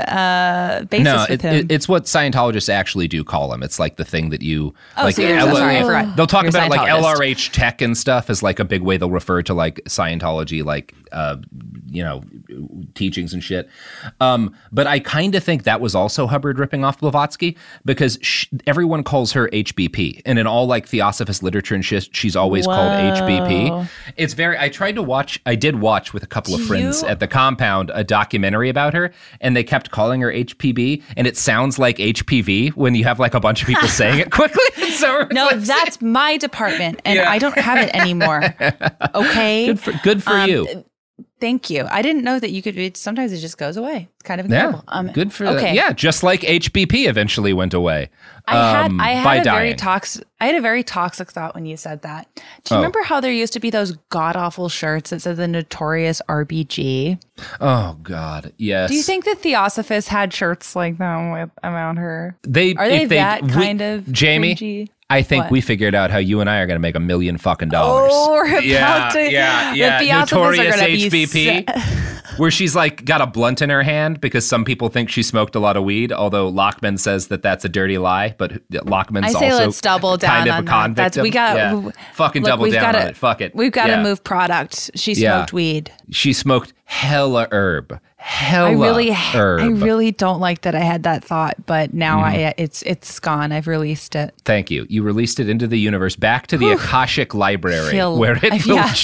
basis with him. It's what Scientologists actually do call him. It's like the thing that you sorry, I forgot. They'll talk about like LRH tech and stuff as like a big way they'll refer to like Scientology, like you know, teachings and shit. But I kind of think that was also Hubbard ripping off Blavatsky, because everyone calls her HBP, and in all like Theosophist literature and shit, she's always called HBP. It's I did watch with a couple of friends at the compound a documentary about her, and they kept calling her HPB, and it sounds like HPV when you have like a bunch of people saying it quickly. So no, that's my department, and I don't have it anymore. Okay, good for you. Thank you. I didn't know that you could. Sometimes it just goes away. It's kind of incredible. Good for that. Yeah, just like HBP eventually went away. I had a very toxic thought when you said that. Do you remember how there used to be those god awful shirts that said the Notorious RBG? Oh God, yes. Do you think that Theosophists had shirts like that around her? Are they kind of Jamie? cringy? I think we figured out how you and I are going to make $1 million fucking dollars. Oh, we're about to. Yeah. Notorious HBP, where she's like got a blunt in her hand because some people think she smoked a lot of weed. Although Lockman says that that's a dirty lie, but Lockman's also let's double down kind of on a convict. That. Double down on it. Fuck it. We've got to move product. She smoked weed. She smoked hella herb. I really don't like that I had that thought, but now it's gone. I've released it. Thank you. You released it into the universe, back to the Akashic Library, where it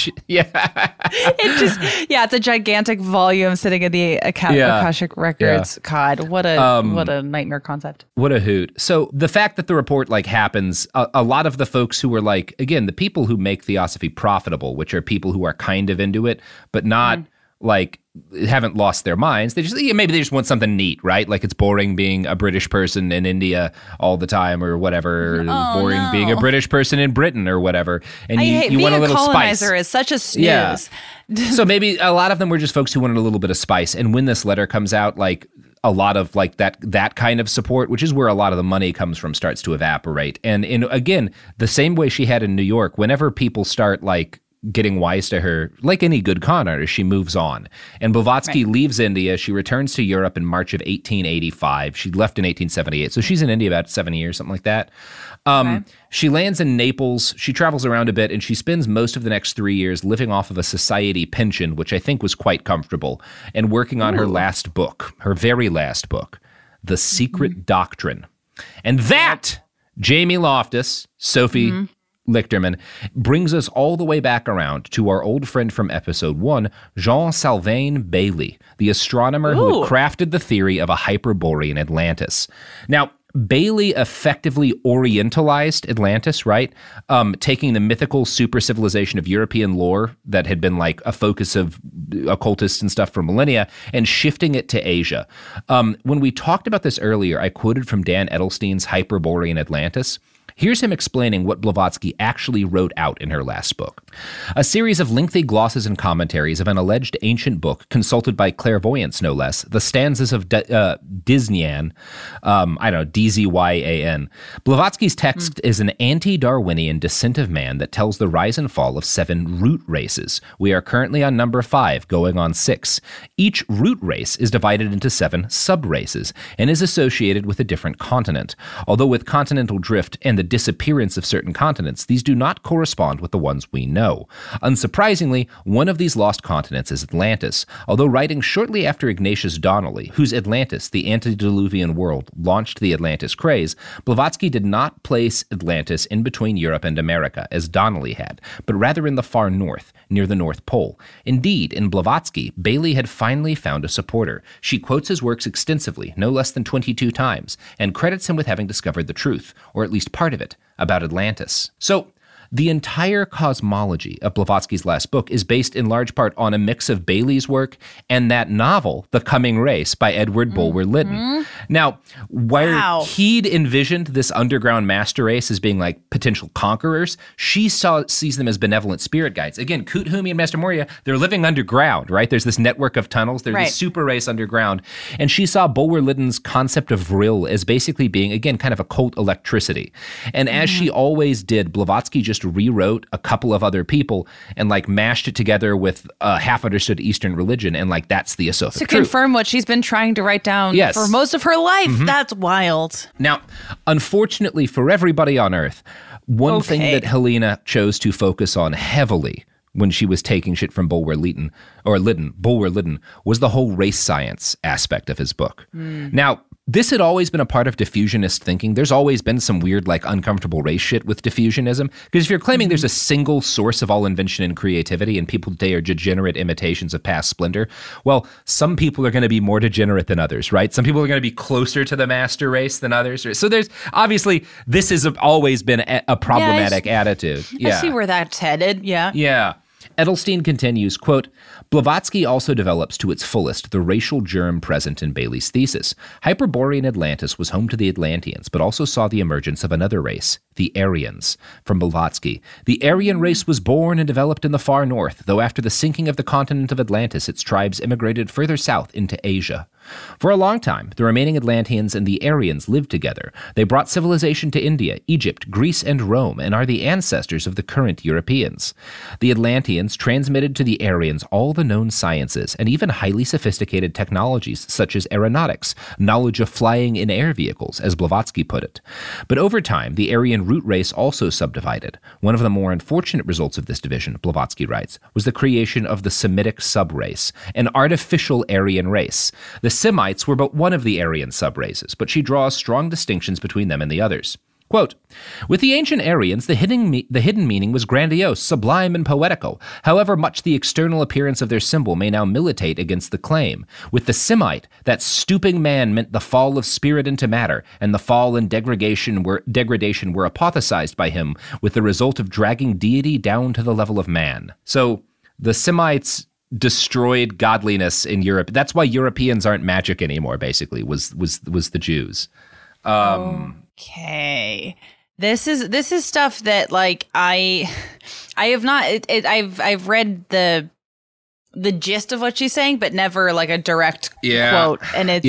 it's a gigantic volume sitting in the Akashic Records. God, what a nightmare concept. What a hoot. So the fact that the report like happens, a lot of the folks who were like, again, the people who make Theosophy profitable, which are people who are kind of into it, but not like haven't lost their minds. They just maybe they just want something neat, right? Like it's boring being a British person in India all the time or whatever. Being a British person in Britain or whatever. And you want a little spice. Colonizer is such a snooze. Yeah. So maybe a lot of them were just folks who wanted a little bit of spice. And when this letter comes out, like a lot of like that kind of support, which is where a lot of the money comes from, starts to evaporate. And again, the same way she had in New York, whenever people start like getting wise to her, like any good con artist, she moves on. And Blavatsky leaves India. She returns to Europe in March of 1885. She left in 1878. So she's in India about 7 years, something like that. She lands in Naples. She travels around a bit, and she spends most of the next 3 years living off of a society pension, which I think was quite comfortable, and working on her last book, her very last book, The Secret Doctrine. And that, Jamie Loftus, Sophie Lichterman, brings us all the way back around to our old friend from episode 1, Jean Sylvain Bailly, the astronomer who had crafted the theory of a Hyperborean Atlantis. Now, Bailey effectively orientalized Atlantis, right? Taking the mythical super civilization of European lore that had been like a focus of occultists and stuff for millennia and shifting it to Asia. When we talked about this earlier, I quoted from Dan Edelstein's Hyperborean Atlantis. Here's him explaining what Blavatsky actually wrote out in her last book. A series of lengthy glosses and commentaries of an alleged ancient book, consulted by clairvoyants no less, the stanzas of Dizyan, D-Z-Y-A-N. Blavatsky's text is an anti-Darwinian descent of man that tells the rise and fall of 7 root races. We are currently on number 5, going on 6. Each root race is divided into 7 sub-races and is associated with a different continent. Although with continental drift and the disappearance of certain continents, these do not correspond with the ones we know. Unsurprisingly, one of these lost continents is Atlantis, although writing shortly after Ignatius Donnelly, whose Atlantis, the Antediluvian World, launched the Atlantis craze, Blavatsky did not place Atlantis in between Europe and America, as Donnelly had, but rather in the far north, near the North Pole. Indeed, in Blavatsky, Bailey had finally found a supporter. She quotes his works extensively, no less than 22 times, and credits him with having discovered the truth, or at least part of it, about Atlantis. So, the entire cosmology of Blavatsky's last book is based in large part on a mix of Bailey's work and that novel, The Coming Race, by Edward Bulwer Lytton. Now, where he'd envisioned this underground master race as being like potential conquerors, she sees them as benevolent spirit guides. Again, Kuthumi and Master Moria, they're living underground, right? There's this network of tunnels. There's this super race underground. And she saw Bulwer Lytton's concept of Vril as basically being, again, kind of occult electricity. And as she always did, Blavatsky just rewrote a couple of other people and like mashed it together with a half-understood Eastern religion, and like that's the Asothic to truth. Confirm what she's been trying to write down for most of her life. That's wild. Now, unfortunately for everybody on Earth, one thing that Helena chose to focus on heavily when she was taking shit from Bulwer Lytton, was the whole race science aspect of his book. Now, this had always been a part of diffusionist thinking. There's always been some weird, like, uncomfortable race shit with diffusionism. Because if you're claiming there's a single source of all invention and creativity and people today are degenerate imitations of past splendor, well, some people are going to be more degenerate than others, right? Some people are going to be closer to the master race than others. So there's, obviously, this has always been a problematic attitude. I see where that's headed, Yeah. Edelstein continues, quote, Blavatsky also develops to its fullest the racial germ present in Bailey's thesis. Hyperborean Atlantis was home to the Atlanteans, but also saw the emergence of another race, the Aryans. From Blavatsky, the Aryan race was born and developed in the far north, though after the sinking of the continent of Atlantis, its tribes immigrated further south into Asia. For a long time, the remaining Atlanteans and the Aryans lived together. They brought civilization to India, Egypt, Greece, and Rome, and are the ancestors of the current Europeans. The Atlanteans transmitted to the Aryans all the known sciences and even highly sophisticated technologies such as aeronautics, knowledge of flying in air vehicles, as Blavatsky put it. But over time, the Aryan root race also subdivided. One of the more unfortunate results of this division, Blavatsky writes, was the creation of the Semitic subrace, an artificial Aryan race. The Semites were but one of the Aryan subraces, but she draws strong distinctions between them and the others. Quote, with the ancient Aryans, the hidden meaning was grandiose, sublime, and poetical. However much the external appearance of their symbol may now militate against the claim. With the Semite, that stooping man meant the fall of spirit into matter, and the fall and degradation were apothesized by him, with the result of dragging deity down to the level of man. So, the Semites destroyed godliness in Europe. That's why Europeans aren't magic anymore, basically, was the Jews. Okay. This is stuff that, like, I have not I've read the gist of what she's saying, but never like a direct quote. And it's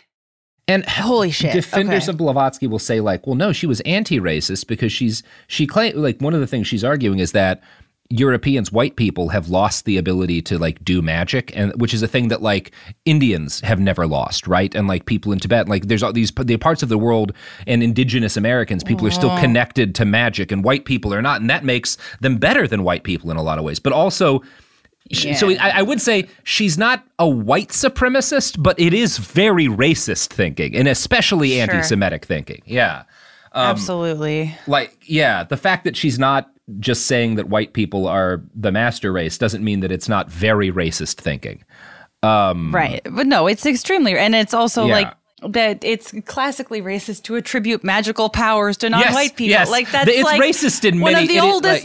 and holy shit. Defenders of Blavatsky will say, like, well, no, she was anti-racist because she claimed, like, one of the things she's arguing is that Europeans, white people, have lost the ability to, like, do magic, and which is a thing that, like, Indians have never lost, right? And, like, people in Tibet, like, there's all the parts of the world, and indigenous Americans, people are still connected to magic, and white people are not, and that makes them better than white people in a lot of ways. But also, so I would say she's not a white supremacist, but it is very racist thinking, and especially anti-Semitic thinking. Yeah. Absolutely. Like, the fact that she's not just saying that white people are the master race doesn't mean that it's not very racist thinking. Right. But no, it's extremely, and it's also like that it's classically racist to attribute magical powers to non-white people. Yes. Like that's it's like racist in one many, of the oldest.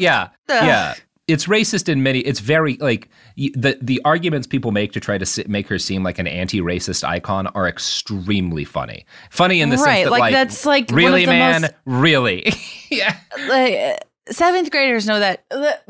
It's racist in many. It's very, like, the arguments people make to try to make her seem like an anti-racist icon are extremely funny. Funny in the sense that, like, that's like really, man, really, Like, seventh graders know that.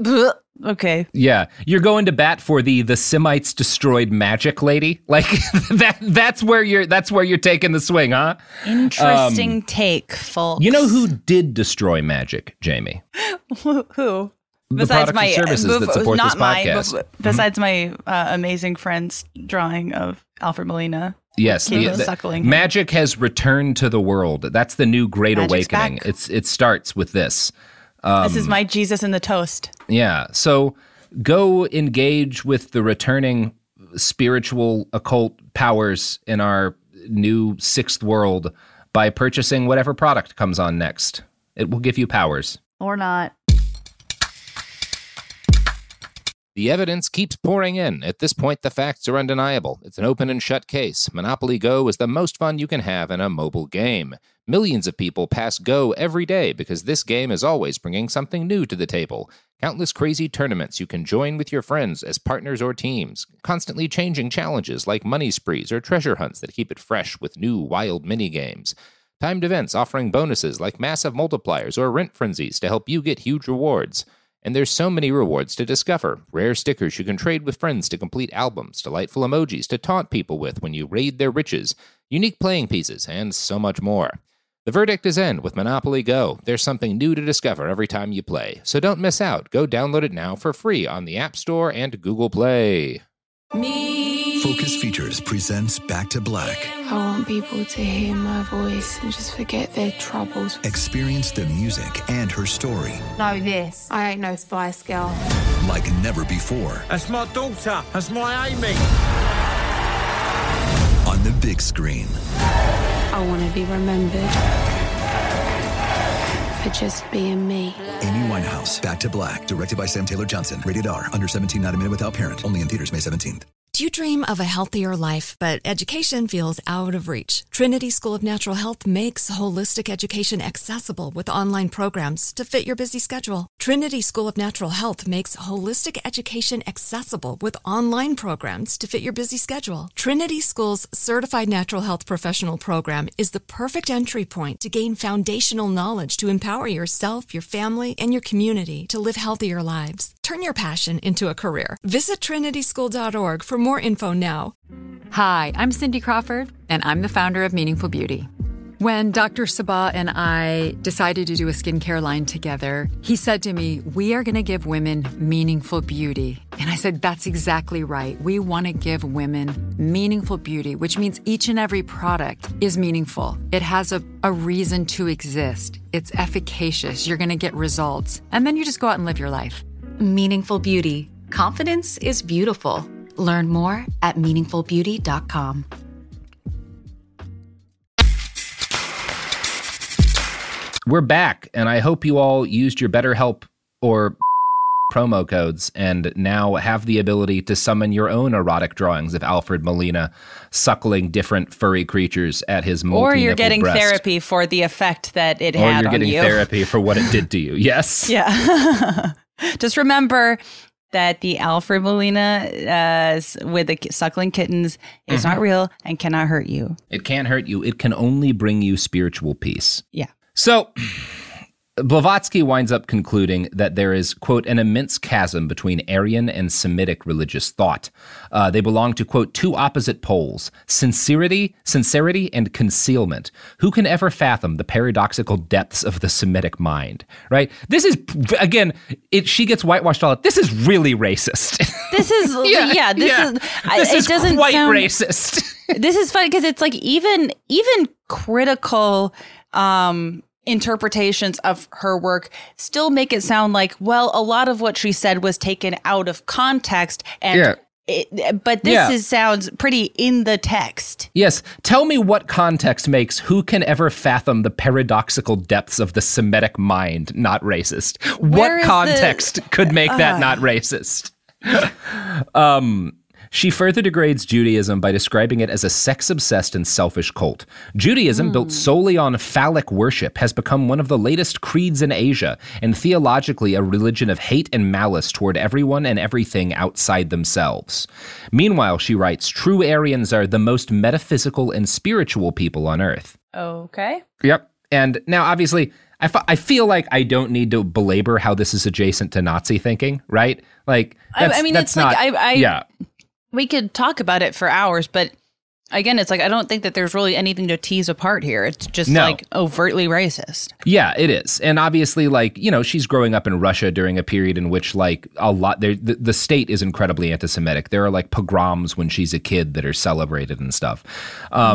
Okay. Yeah, you're going to bat for the Semites destroyed magic lady. Like that's where you're taking the swing, huh? Interesting take, folks. You know who did destroy magic, Jamie? Who? Besides my services that support this podcast. Besides my amazing friend's drawing of Alfred Molina. Yes, magic has returned to the world. That's the new Great Awakening. Back. It starts with this. This is my Jesus in the toast. Yeah. So go engage with the returning spiritual occult powers in our new sixth world by purchasing whatever product comes on next. It will give you powers. Or not. The evidence keeps pouring in. At this point, the facts are undeniable. It's an open and shut case. Monopoly Go is the most fun you can have in a mobile game. Millions of people pass Go every day because this game is always bringing something new to the table. Countless crazy tournaments you can join with your friends as partners or teams. Constantly changing challenges like money sprees or treasure hunts that keep it fresh with new wild mini-games. Timed events offering bonuses like massive multipliers or rent frenzies to help you get huge rewards. And there's so many rewards to discover. Rare stickers you can trade with friends to complete albums, delightful emojis to taunt people with when you raid their riches, unique playing pieces, and so much more. The verdict is in with Monopoly Go. There's something new to discover every time you play. So don't miss out. Go download it now for free on the App Store and Google Play. Focus Features presents Back to Black. I want people to hear my voice and just forget their troubles. Experience the music and her story. Know this. I ain't no Spice Girl. Like never before. That's my daughter. That's my Amy. On the big screen. I want to be remembered for just being me. Amy Winehouse, Back to Black, directed by Sam Taylor Johnson. Rated R, under 17, not a minute without parent. Only in theaters May 17th. Do you dream of a healthier life, but education feels out of reach? Trinity School of Natural Health makes holistic education accessible with online programs to fit your busy schedule. Trinity School of Natural Health makes holistic education accessible with online programs to fit your busy schedule. Trinity School's Certified Natural Health Professional Program is the perfect entry point to gain foundational knowledge to empower yourself, your family, and your community to live healthier lives. Turn your passion into a career. Visit trinityschool.org for more info now. Hi, I'm Cindy Crawford, and I'm the founder of Meaningful Beauty. When Dr. Sabah and I decided to do a skincare line together, he said to me, we are going to give women meaningful beauty. And I said, that's exactly right. We want to give women meaningful beauty, which means each and every product is meaningful. It has a reason to exist. It's efficacious. You're going to get results. And then you just go out and live your life. Meaningful Beauty. Confidence is beautiful. Learn more at meaningfulbeauty.com. We're back, and I hope you all used your BetterHelp or promo codes and now have the ability to summon your own erotic drawings of Alfred Molina suckling different furry creatures at his multi-nippled breast. Or you're getting breast. Therapy for the effect that it had on you. Or you're getting therapy for what it did to you. Yes. Yeah. Just remember that the Alfred Molina with the suckling kittens is not real and cannot hurt you. It can't hurt you. It can only bring you spiritual peace. Yeah. So Blavatsky winds up concluding that there is, quote, an immense chasm between Aryan and Semitic religious thought. They belong to, quote, two opposite poles, sincerity and concealment. Who can ever fathom the paradoxical depths of the Semitic mind, right? This is, again, she gets whitewashed all up. This is really racist. This is, this is quite racist. This is funny because it's like even critical interpretations of her work still make it sound like, well, a lot of what she said was taken out of context and but this sounds pretty in the text. Yes. Tell me what context makes who can ever fathom the paradoxical depths of the Semitic mind not racist? What context could make that not racist? She further degrades Judaism by describing it as a sex-obsessed and selfish cult. Judaism, built solely on phallic worship, has become one of the latest creeds in Asia, and theologically a religion of hate and malice toward everyone and everything outside themselves. Meanwhile, she writes, true Aryans are the most metaphysical and spiritual people on earth. Okay. Yep. And now, obviously, I feel like I don't need to belabor how this is adjacent to Nazi thinking, right? Like, that's not, we could talk about it for hours, but again, it's like, I don't think that there's really anything to tease apart here. It's just like overtly racist. Yeah, it is. And obviously, like, you know, she's growing up in Russia during a period in which, like, the state is incredibly anti-Semitic. There are like pogroms when she's a kid that are celebrated and stuff.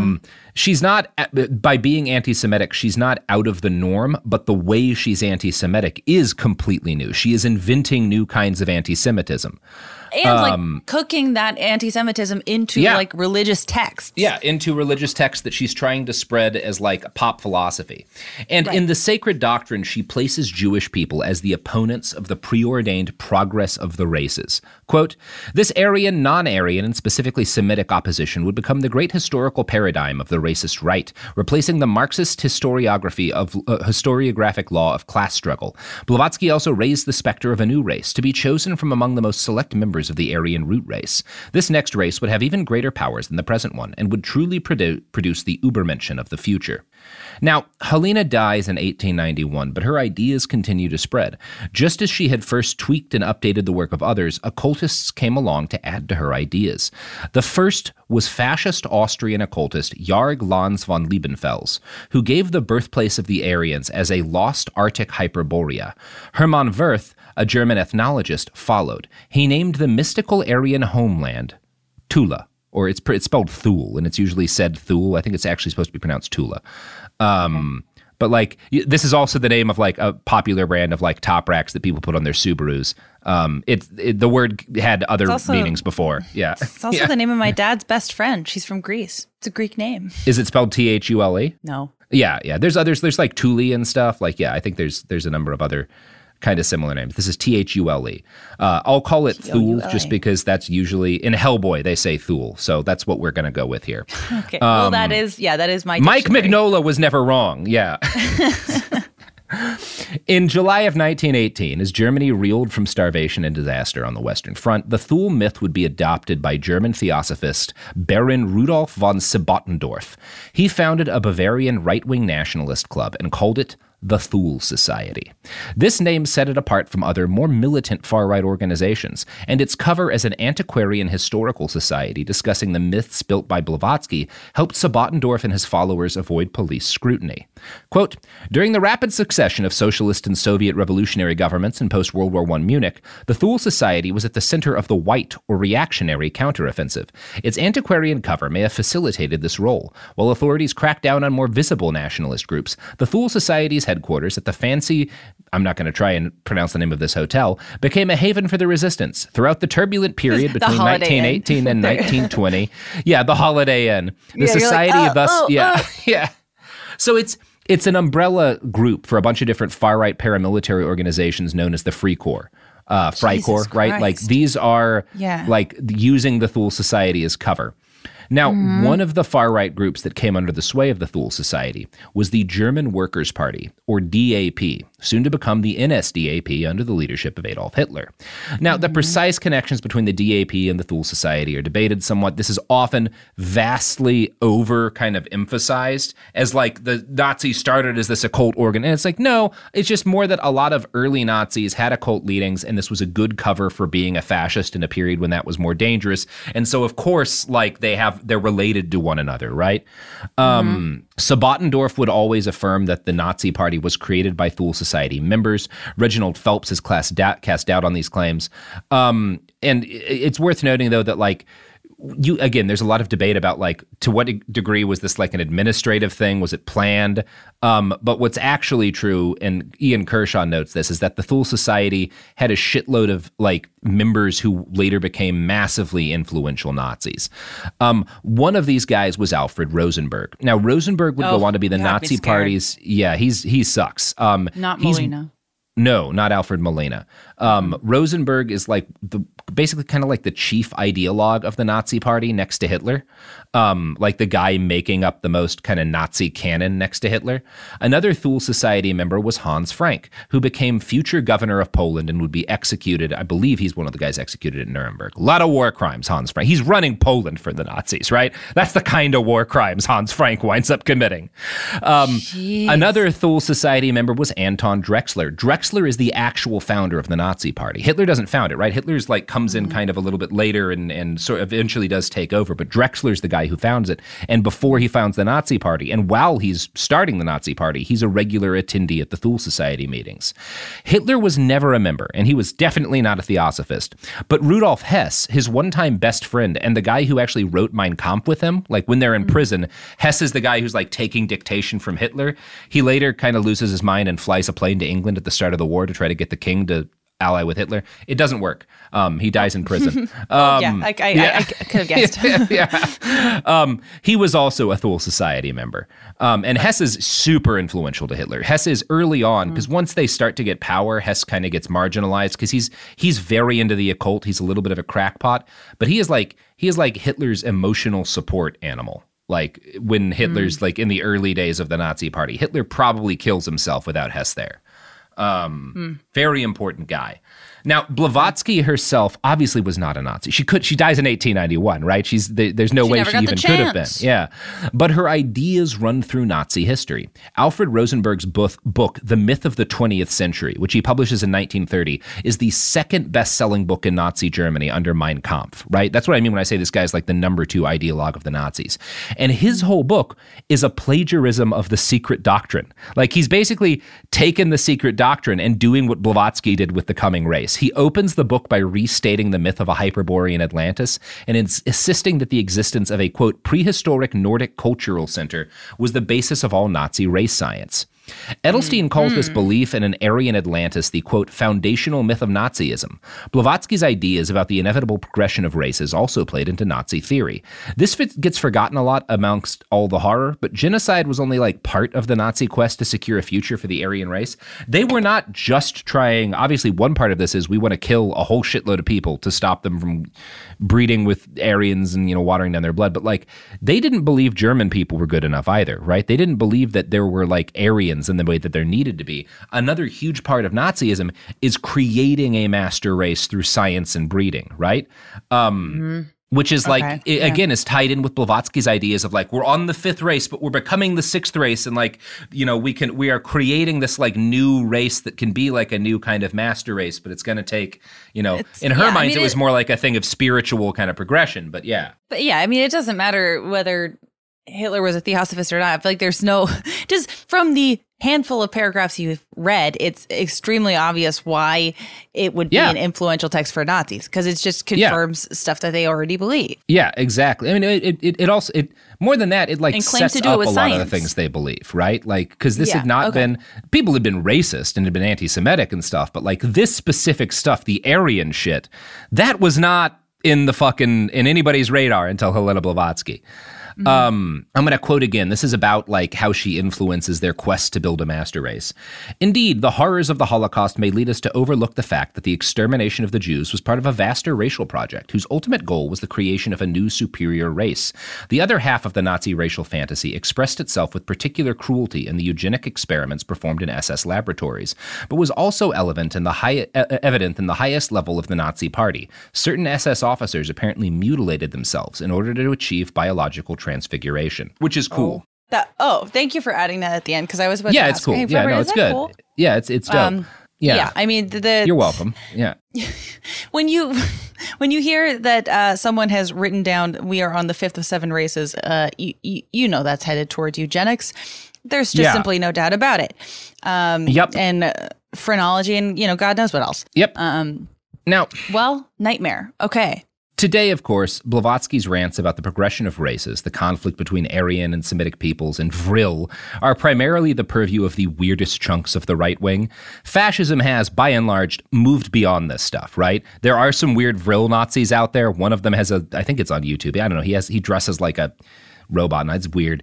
she's not, by being anti-Semitic, she's not out of the norm, but the way she's anti-Semitic is completely new. She is inventing new kinds of anti-Semitism. And like cooking that anti-Semitism into like religious texts. Yeah, into religious texts that she's trying to spread as like pop philosophy. And in the Sacred Doctrine, she places Jewish people as the opponents of the preordained progress of the races. Quote, this Aryan, non-Aryan, and specifically Semitic opposition would become the great historical paradigm of the racist right, replacing the Marxist historiography of historiographic law of class struggle. Blavatsky also raised the specter of a new race, to be chosen from among the most select members of the Aryan root race. This next race would have even greater powers than the present one, and would truly produce the Übermenschen of the future. Now, Helena dies in 1891, but her ideas continue to spread. Just as she had first tweaked and updated the work of others, occultists came along to add to her ideas. The first was fascist Austrian occultist Jörg Lanz von Liebenfels, who gave the birthplace of the Aryans as a lost Arctic Hyperborea. Hermann Wirth, a German ethnologist, followed. He named the mystical Aryan homeland Tula, or it's spelled Thule, and it's usually said Thule. I think it's actually supposed to be pronounced Tula. But like, this is also the name of like a popular brand of like top racks that people put on their Subarus. The word had other meanings before. Yeah. It's also the name of my dad's best friend. She's from Greece. It's a Greek name. Is it spelled Thule? No. Yeah. There's others. There's like Thule and stuff. Like, yeah, I think there's a number of other kind of similar names. This is Thule. I'll call it Thule just because that's usually, in Hellboy, they say Thule. So that's what we're going to go with here. Okay. Well, that is my Mike dictionary. Mignola was never wrong. Yeah. In July of 1918, as Germany reeled from starvation and disaster on the Western Front, the Thule myth would be adopted by German theosophist Baron Rudolf von Sebottendorf. He founded a Bavarian right-wing nationalist club and called it the Thule Society. This name set it apart from other, more militant far-right organizations, and its cover as an antiquarian historical society discussing the myths built by Blavatsky helped Sebottendorf and his followers avoid police scrutiny. Quote, during the rapid succession of socialist and Soviet revolutionary governments in post-World War I Munich, the Thule Society was at the center of the white or reactionary counteroffensive. Its antiquarian cover may have facilitated this role. While authorities cracked down on more visible nationalist groups, the Thule Society's headquarters at the fancy, I'm not going to try and pronounce the name of this hotel, became a haven for the resistance. Throughout the turbulent period between 1918 and 1920, the Holiday Inn, the society thus, So it's an umbrella group for a bunch of different far-right paramilitary organizations known as the Freikorps. Freikorps, right? Like these are like using the Thule Society as cover. Now, one of the far-right groups that came under the sway of the Thule Society was the German Workers' Party, or DAP, soon to become the NSDAP under the leadership of Adolf Hitler. Now, the precise connections between the DAP and the Thule Society are debated somewhat. This is often vastly over kind of emphasized as like the Nazis started as this occult organ. And it's like, no, it's just more that a lot of early Nazis had occult leanings, and this was a good cover for being a fascist in a period when that was more dangerous. And so, of course, like they're related to one another, right? Sebottendorf would always affirm that the Nazi Party was created by Thule Society members. Reginald Phelps has cast doubt on these claims. And it's worth noting, though, that like, there's a lot of debate about like to what degree was this like an administrative thing? Was it planned? But what's actually true, and Ian Kershaw notes this, is that the Thule Society had a shitload of like members who later became massively influential Nazis. One of these guys was Alfred Rosenberg. Now Rosenberg would go on to be the Nazi Party's. Yeah, he sucks. Not Molina. No, not Alfred Molina. Rosenberg is like basically kind of like the chief ideologue of the Nazi Party next to Hitler. Like the guy making up the most kind of Nazi canon next to Hitler. Another Thule Society member was Hans Frank, who became future governor of Poland and would be executed. I believe he's one of the guys executed at Nuremberg. A lot of war crimes, Hans Frank. He's running Poland for the Nazis, right? That's the kind of war crimes Hans Frank winds up committing. Another Thule Society member was Anton Drexler. Drexler is the actual founder of the Nazi Party. Hitler doesn't found it, right? Hitler's like comes comes in kind of a little bit later and sort of eventually does take over. But Drexler's the guy who founds it. And before he founds the Nazi Party, and while he's starting the Nazi Party, he's a regular attendee at the Thule Society meetings. Hitler was never a member, and he was definitely not a theosophist. But Rudolf Hess, his one-time best friend, and the guy who actually wrote Mein Kampf with him, like when they're in prison, Hess is the guy who's like taking dictation from Hitler. He later kind of loses his mind and flies a plane to England at the start of the war to try to get the king to ally with Hitler. It doesn't work. He dies in prison. I could have guessed. He was also a Thule Society member. And Hess is super influential to Hitler. Hess is early on, because once they start to get power, Hess kind of gets marginalized because he's very into the occult. He's a little bit of a crackpot, but he is like Hitler's emotional support animal. Like when Hitler's like in the early days of the Nazi Party, Hitler probably kills himself without Hess there. Very important guy. Now, Blavatsky herself obviously was not a Nazi. She dies in 1891, right? There's no way she even could have been. Yeah. But her ideas run through Nazi history. Alfred Rosenberg's book, The Myth of the 20th Century, which he publishes in 1930, is the second best-selling book in Nazi Germany under Mein Kampf, right? That's what I mean when I say this guy's like the number 2 ideologue of the Nazis. And his whole book is a plagiarism of the secret doctrine. Like he's basically taken the secret doctrine and doing what Blavatsky did with the coming race. He opens the book by restating the myth of a Hyperborean Atlantis and insisting that the existence of a, quote, prehistoric Nordic cultural center was the basis of all Nazi race science. Edelstein calls this belief in an Aryan Atlantis the, quote, foundational myth of Nazism. Blavatsky's ideas about the inevitable progression of races also played into Nazi theory. This gets forgotten a lot amongst all the horror, but genocide was only like part of the Nazi quest to secure a future for the Aryan race. They were not just trying, obviously one part of this is we want to kill a whole shitload of people to stop them from breeding with Aryans and, watering down their blood, but like they didn't believe German people were good enough either, right? They didn't believe that there were like Aryans in the way that there needed to be. Another huge part of Nazism is creating a master race through science and breeding, right? Which is again, is tied in with Blavatsky's ideas of like, we're on the 5th race, but we're becoming the 6th race. And like, we are creating this like new race that can be like a new kind of master race, but it's going to take, in her mind, it was more like a thing of spiritual kind of progression, but yeah. But yeah, I mean, it doesn't matter whether Hitler was a theosophist or not. I feel like there's no, just from the handful of paragraphs you've read, it's extremely obvious why it would be an influential text for Nazis, because it just confirms stuff that they already believe. Yeah, exactly. I mean, it also more than that, it like sets up a lot of the things they believe, right? Like, because this had not been, people had been racist and had been anti-Semitic and stuff, but like this specific stuff, the Aryan shit, that was not in anybody's radar until Helena Blavatsky. I'm going to quote again. This is about like how she influences their quest to build a master race. Indeed, the horrors of the Holocaust may lead us to overlook the fact that the extermination of the Jews was part of a vaster racial project whose ultimate goal was the creation of a new superior race. The other half of the Nazi racial fantasy expressed itself with particular cruelty in the eugenic experiments performed in SS laboratories, but was also evident in the highest level of the Nazi Party. Certain SS officers apparently mutilated themselves in order to achieve biological transfiguration, which is cool. Thank you for adding that at the end, because I was about to ask. It's cool. It's good. Cool? Yeah, it's dope. I mean, you're welcome. Yeah. When you hear that someone has written down, we are on the 5th of 7 races, you know that's headed towards eugenics. There's just simply no doubt about it. And phrenology and, God knows what else. Yep. Nightmare. Okay. Today, of course, Blavatsky's rants about the progression of races, the conflict between Aryan and Semitic peoples, and Vril are primarily the purview of the weirdest chunks of the right wing. Fascism has, by and large, moved beyond this stuff, right? There are some weird Vril Nazis out there. One of them has I think it's on YouTube. I don't know. He dresses like a robot, and it's weird.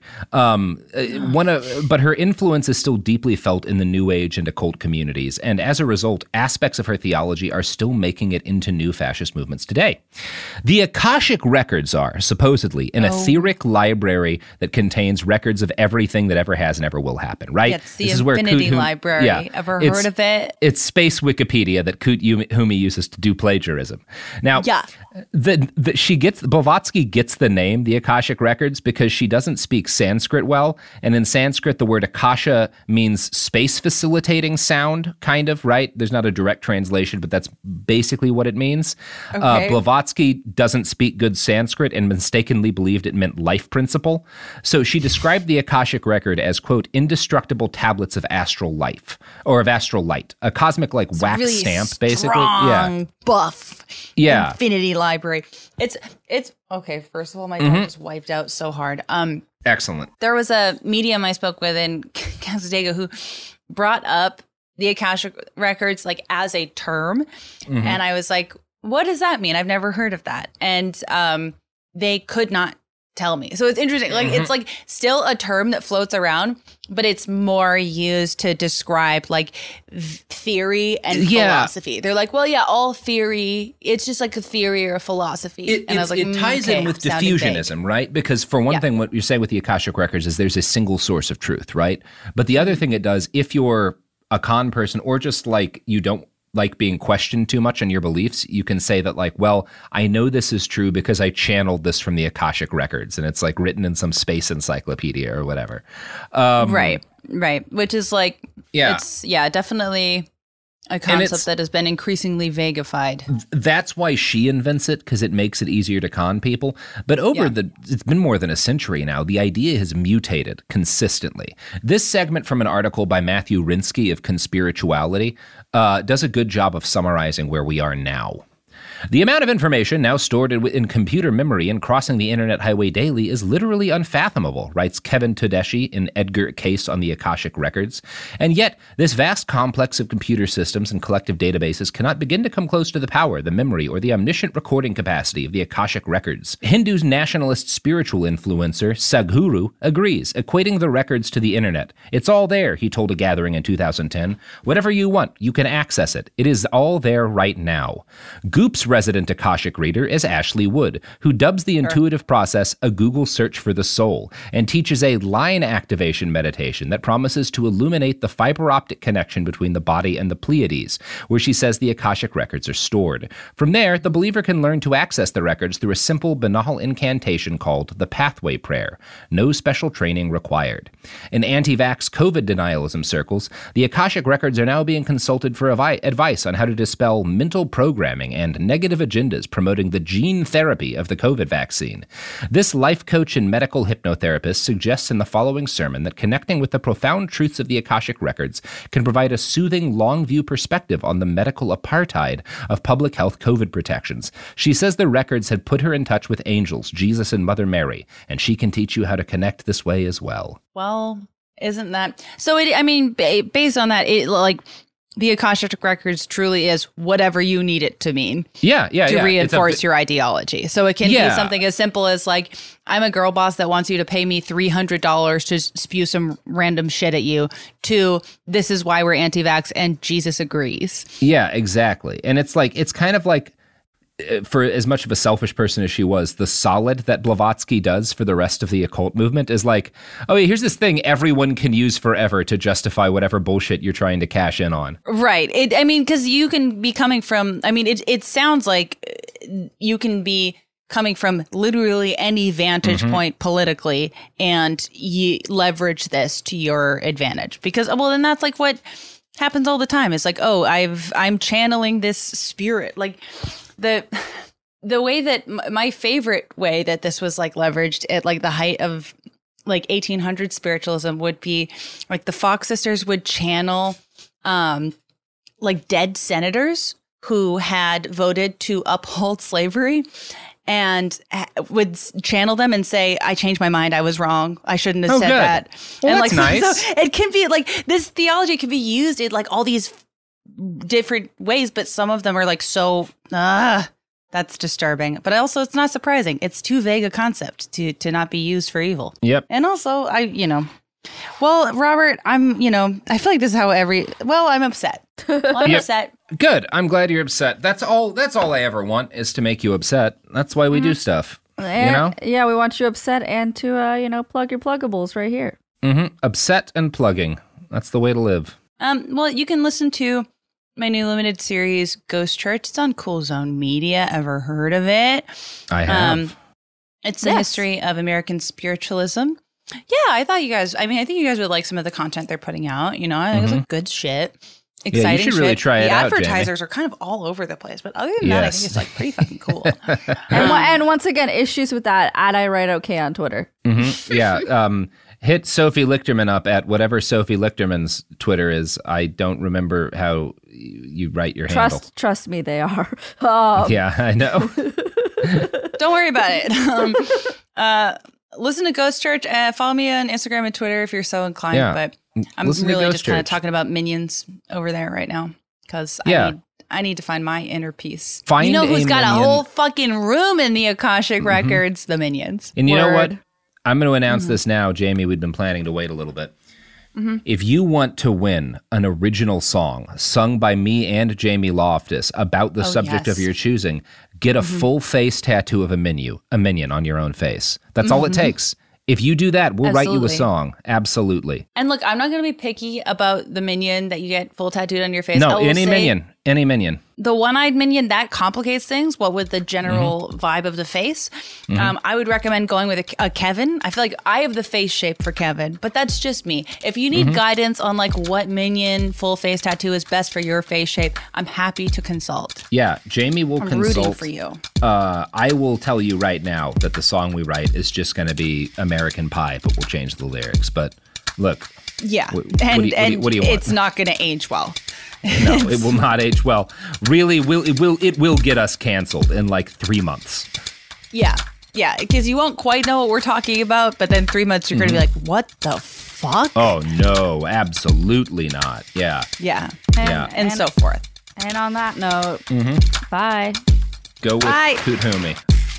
But her influence is still deeply felt in the New Age and occult communities, and as a result, aspects of her theology are still making it into new fascist movements today. The Akashic records are, supposedly, an etheric library that contains records of everything that ever has and ever will happen, right? It's the Infinity Library. Ever heard of it? It's space Wikipedia that Kurt Humi uses to do plagiarism. Now, Blavatsky gets the name, the Akashic records, because because she doesn't speak Sanskrit well. And in Sanskrit, the word Akasha means space facilitating sound, kind of, right? There's not a direct translation, but that's basically what it means. Okay. Blavatsky doesn't speak good Sanskrit and mistakenly believed it meant life principle. So she described the Akashic record as, quote, indestructible tablets of astral life, or of astral light, a cosmic like it's wax really stamp, basically. Strong, buff, infinity library. It's okay. First of all, my dog just wiped out so hard. Excellent. There was a medium I spoke with in Casadega who brought up the Akashic records like as a term, and I was like, "What does that mean? I've never heard of that." And they could not tell me. So it's interesting. Like it's like still a term that floats around, but it's more used to describe like theory and philosophy. They're like, well, yeah, all theory, it's just like a theory or a philosophy. And I was like, it ties in with diffusionism, right? Because for one thing, what you're saying with the Akashic records is there's a single source of truth, right? But the other thing it does, if you're a con person or just like you don't like being questioned too much on your beliefs, you can say that like, well, I know this is true because I channeled this from the Akashic records and it's like written in some space encyclopedia or whatever. Right. Which is like, it's definitely a concept that has been increasingly vaguified. That's why she invents it, because it makes it easier to con people. But it's been more than a century now, the idea has mutated consistently. This segment from an article by Matthew Rinsky of Conspirituality does a good job of summarizing where we are now. The amount of information now stored in computer memory and crossing the internet highway daily is literally unfathomable, writes Kevin Tedeschi in Edgar Case on the Akashic Records. And yet, this vast complex of computer systems and collective databases cannot begin to come close to the power, the memory, or the omniscient recording capacity of the Akashic Records. Hindu's nationalist spiritual influencer, Sadhguru, agrees, equating the records to the internet. It's all there, he told a gathering in 2010. Whatever you want, you can access it. It is all there right now. Goop's resident Akashic reader is Ashley Wood, who dubs the intuitive process a Google search for the soul and teaches a line activation meditation that promises to illuminate the fiber optic connection between the body and the Pleiades, where she says the Akashic records are stored. From there, the believer can learn to access the records through a simple, banal incantation called the Pathway Prayer. No special training required. In anti-vax COVID denialism circles, the Akashic records are now being consulted for advice on how to dispel mental programming and negative agendas promoting the gene therapy of the COVID vaccine. This life coach and medical hypnotherapist suggests in the following sermon that connecting with the profound truths of the Akashic records can provide a soothing, long-view perspective on the medical apartheid of public health COVID protections. She says the records had put her in touch with angels, Jesus and Mother Mary, and she can teach you how to connect this way as well. Well, isn't that... So, based on that, the Akashic Records truly is whatever you need it to mean. To reinforce your ideology. So it can be something as simple as like, I'm a girl boss that wants you to pay me $300 to spew some random shit at you, to this is why we're anti-vax and Jesus agrees. Yeah, exactly. And it's like, it's kind of like, for as much of a selfish person as she was, the solid that Blavatsky does for the rest of the occult movement is like, oh, yeah, here's this thing everyone can use forever to justify whatever bullshit you're trying to cash in on. Right. Because you can be coming from, it sounds like you can be coming from literally any vantage point politically, and you leverage this to your advantage. Because, then that's like what happens all the time. It's like, oh, I'm channeling this spirit. Like, the way that my favorite way that this was like leveraged at like the height of like 1800 spiritualism would be like the Fox sisters would channel like dead senators who had voted to uphold slavery, and would channel them and say, I changed my mind. I was wrong. I shouldn't have said that. Well, and that's nice. So it can be like, this theology can be used in like all these different ways, but some of them are like, so, that's disturbing. But also, it's not surprising. It's too vague a concept to not be used for evil. Yep. And also, well, Robert, I feel like this is how I'm upset. I'm upset. Good. I'm glad you're upset. That's all I ever want, is to make you upset. That's why we do stuff. And, yeah, we want you upset and to, plug your pluggables right here. Upset and plugging. That's the way to live. Well, you can listen to my new limited series, Ghost Church. It's on Cool Zone Media. Ever heard of it? I have. It's the history of American spiritualism. Yeah, I think you guys would like some of the content they're putting out. You know, I think it's like good shit. Exciting you should really try it out, The advertisers are kind of all over the place, but other than that, I think it's like pretty fucking cool. And once again, issues with that, I write okay on Twitter. Mm-hmm. Yeah. Hit Sophie Lichterman up at whatever Sophie Lichterman's Twitter is. I don't remember how you write your handle. Trust me, they are. Yeah, I know. Don't worry about it. Listen to Ghost Church. Follow me on Instagram and Twitter if you're so inclined. Yeah. But I'm really just kind of talking about minions over there right now because I need to find my inner peace. You know who's got a whole fucking room in the Akashic Records? The Minions. And you know what? I'm going to announce this now, Jamie. We've been planning to wait a little bit. If you want to win an original song sung by me and Jamie Loftus about the subject of your choosing, get a full face tattoo of a minion on your own face. That's all it takes. If you do that, we'll write you a song. Absolutely. And look, I'm not going to be picky about the minion that you get full tattooed on your face. No, any minion. The one-eyed minion, that complicates things. What with the general vibe of the face? I would recommend going with a Kevin. I feel like I have the face shape for Kevin, but that's just me. If you need guidance on like what minion full face tattoo is best for your face shape, I'm happy to consult. Yeah, Jamie will consult. I'm rooting for you. I will tell you right now that the song we write is just going to be American Pie, but we'll change the lyrics. But look. Yeah, what do you want? It's not going to age well. No, it will not age well. Really, it will get us canceled in like 3 months. Yeah, because you won't quite know what we're talking about, but then 3 months you're going to be like, what the fuck? Oh, no, absolutely not. Yeah. Yeah, and so forth. And on that note, bye. Go with Hoot Hoomy.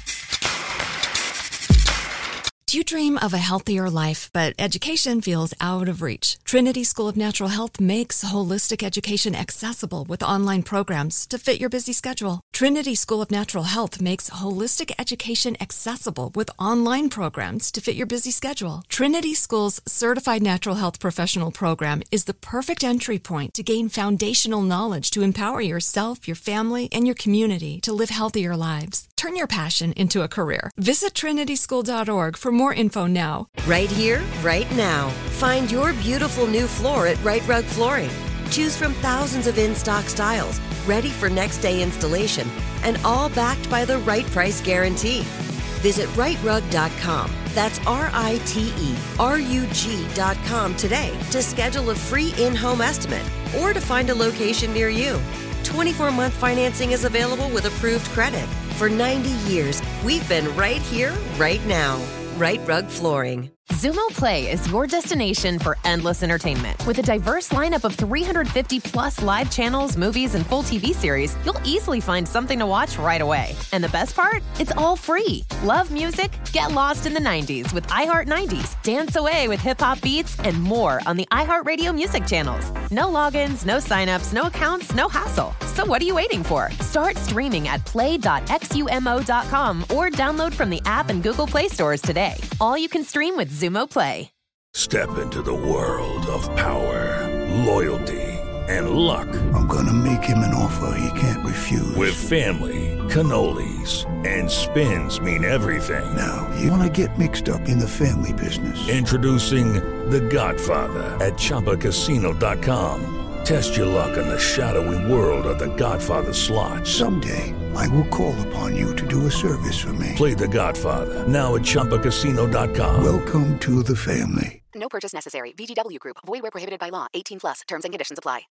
Do you dream of a healthier life, but education feels out of reach? Trinity School of Natural Health makes holistic education accessible with online programs to fit your busy schedule. Trinity School of Natural Health makes holistic education accessible with online programs to fit your busy schedule. Trinity School's Certified Natural Health Professional Program is the perfect entry point to gain foundational knowledge to empower yourself, your family, and your community to live healthier lives. Turn your passion into a career. Visit trinityschool.org for more info now. Right here, right now. Find your beautiful new floor at Right Rug Flooring. Choose from thousands of in-stock styles, ready for next day installation, and all backed by the right price guarantee. Visit rightrug.com. That's RITERUG.com today to schedule a free in-home estimate or to find a location near you. 24-month financing is available with approved credit. For 90 years, we've been right here, right now. Right Rug Flooring. Xumo Play is your destination for endless entertainment. With a diverse lineup of 350 plus live channels, movies, and full TV series, you'll easily find something to watch right away. And the best part? It's all free. Love music? Get lost in the 90s with iHeart 90s. Dance away with hip-hop beats and more on the iHeartRadio music channels. No logins, no signups, no accounts, no hassle. So what are you waiting for? Start streaming at play.xumo.com or download from the app and Google Play stores today. All you can stream with Xumo Play. Step into the world of power, loyalty, and luck. I'm gonna make him an offer he can't refuse. With family, cannolis, and spins mean everything. Now, you wanna get mixed up in the family business. Introducing The Godfather at ChumbaCasino.com. Test your luck in the shadowy world of The Godfather slot. Someday, I will call upon you to do a service for me. Play The Godfather, now at ChumbaCasino.com. Welcome to the family. No purchase necessary. VGW Group. Void where prohibited by law. 18+. Terms and conditions apply.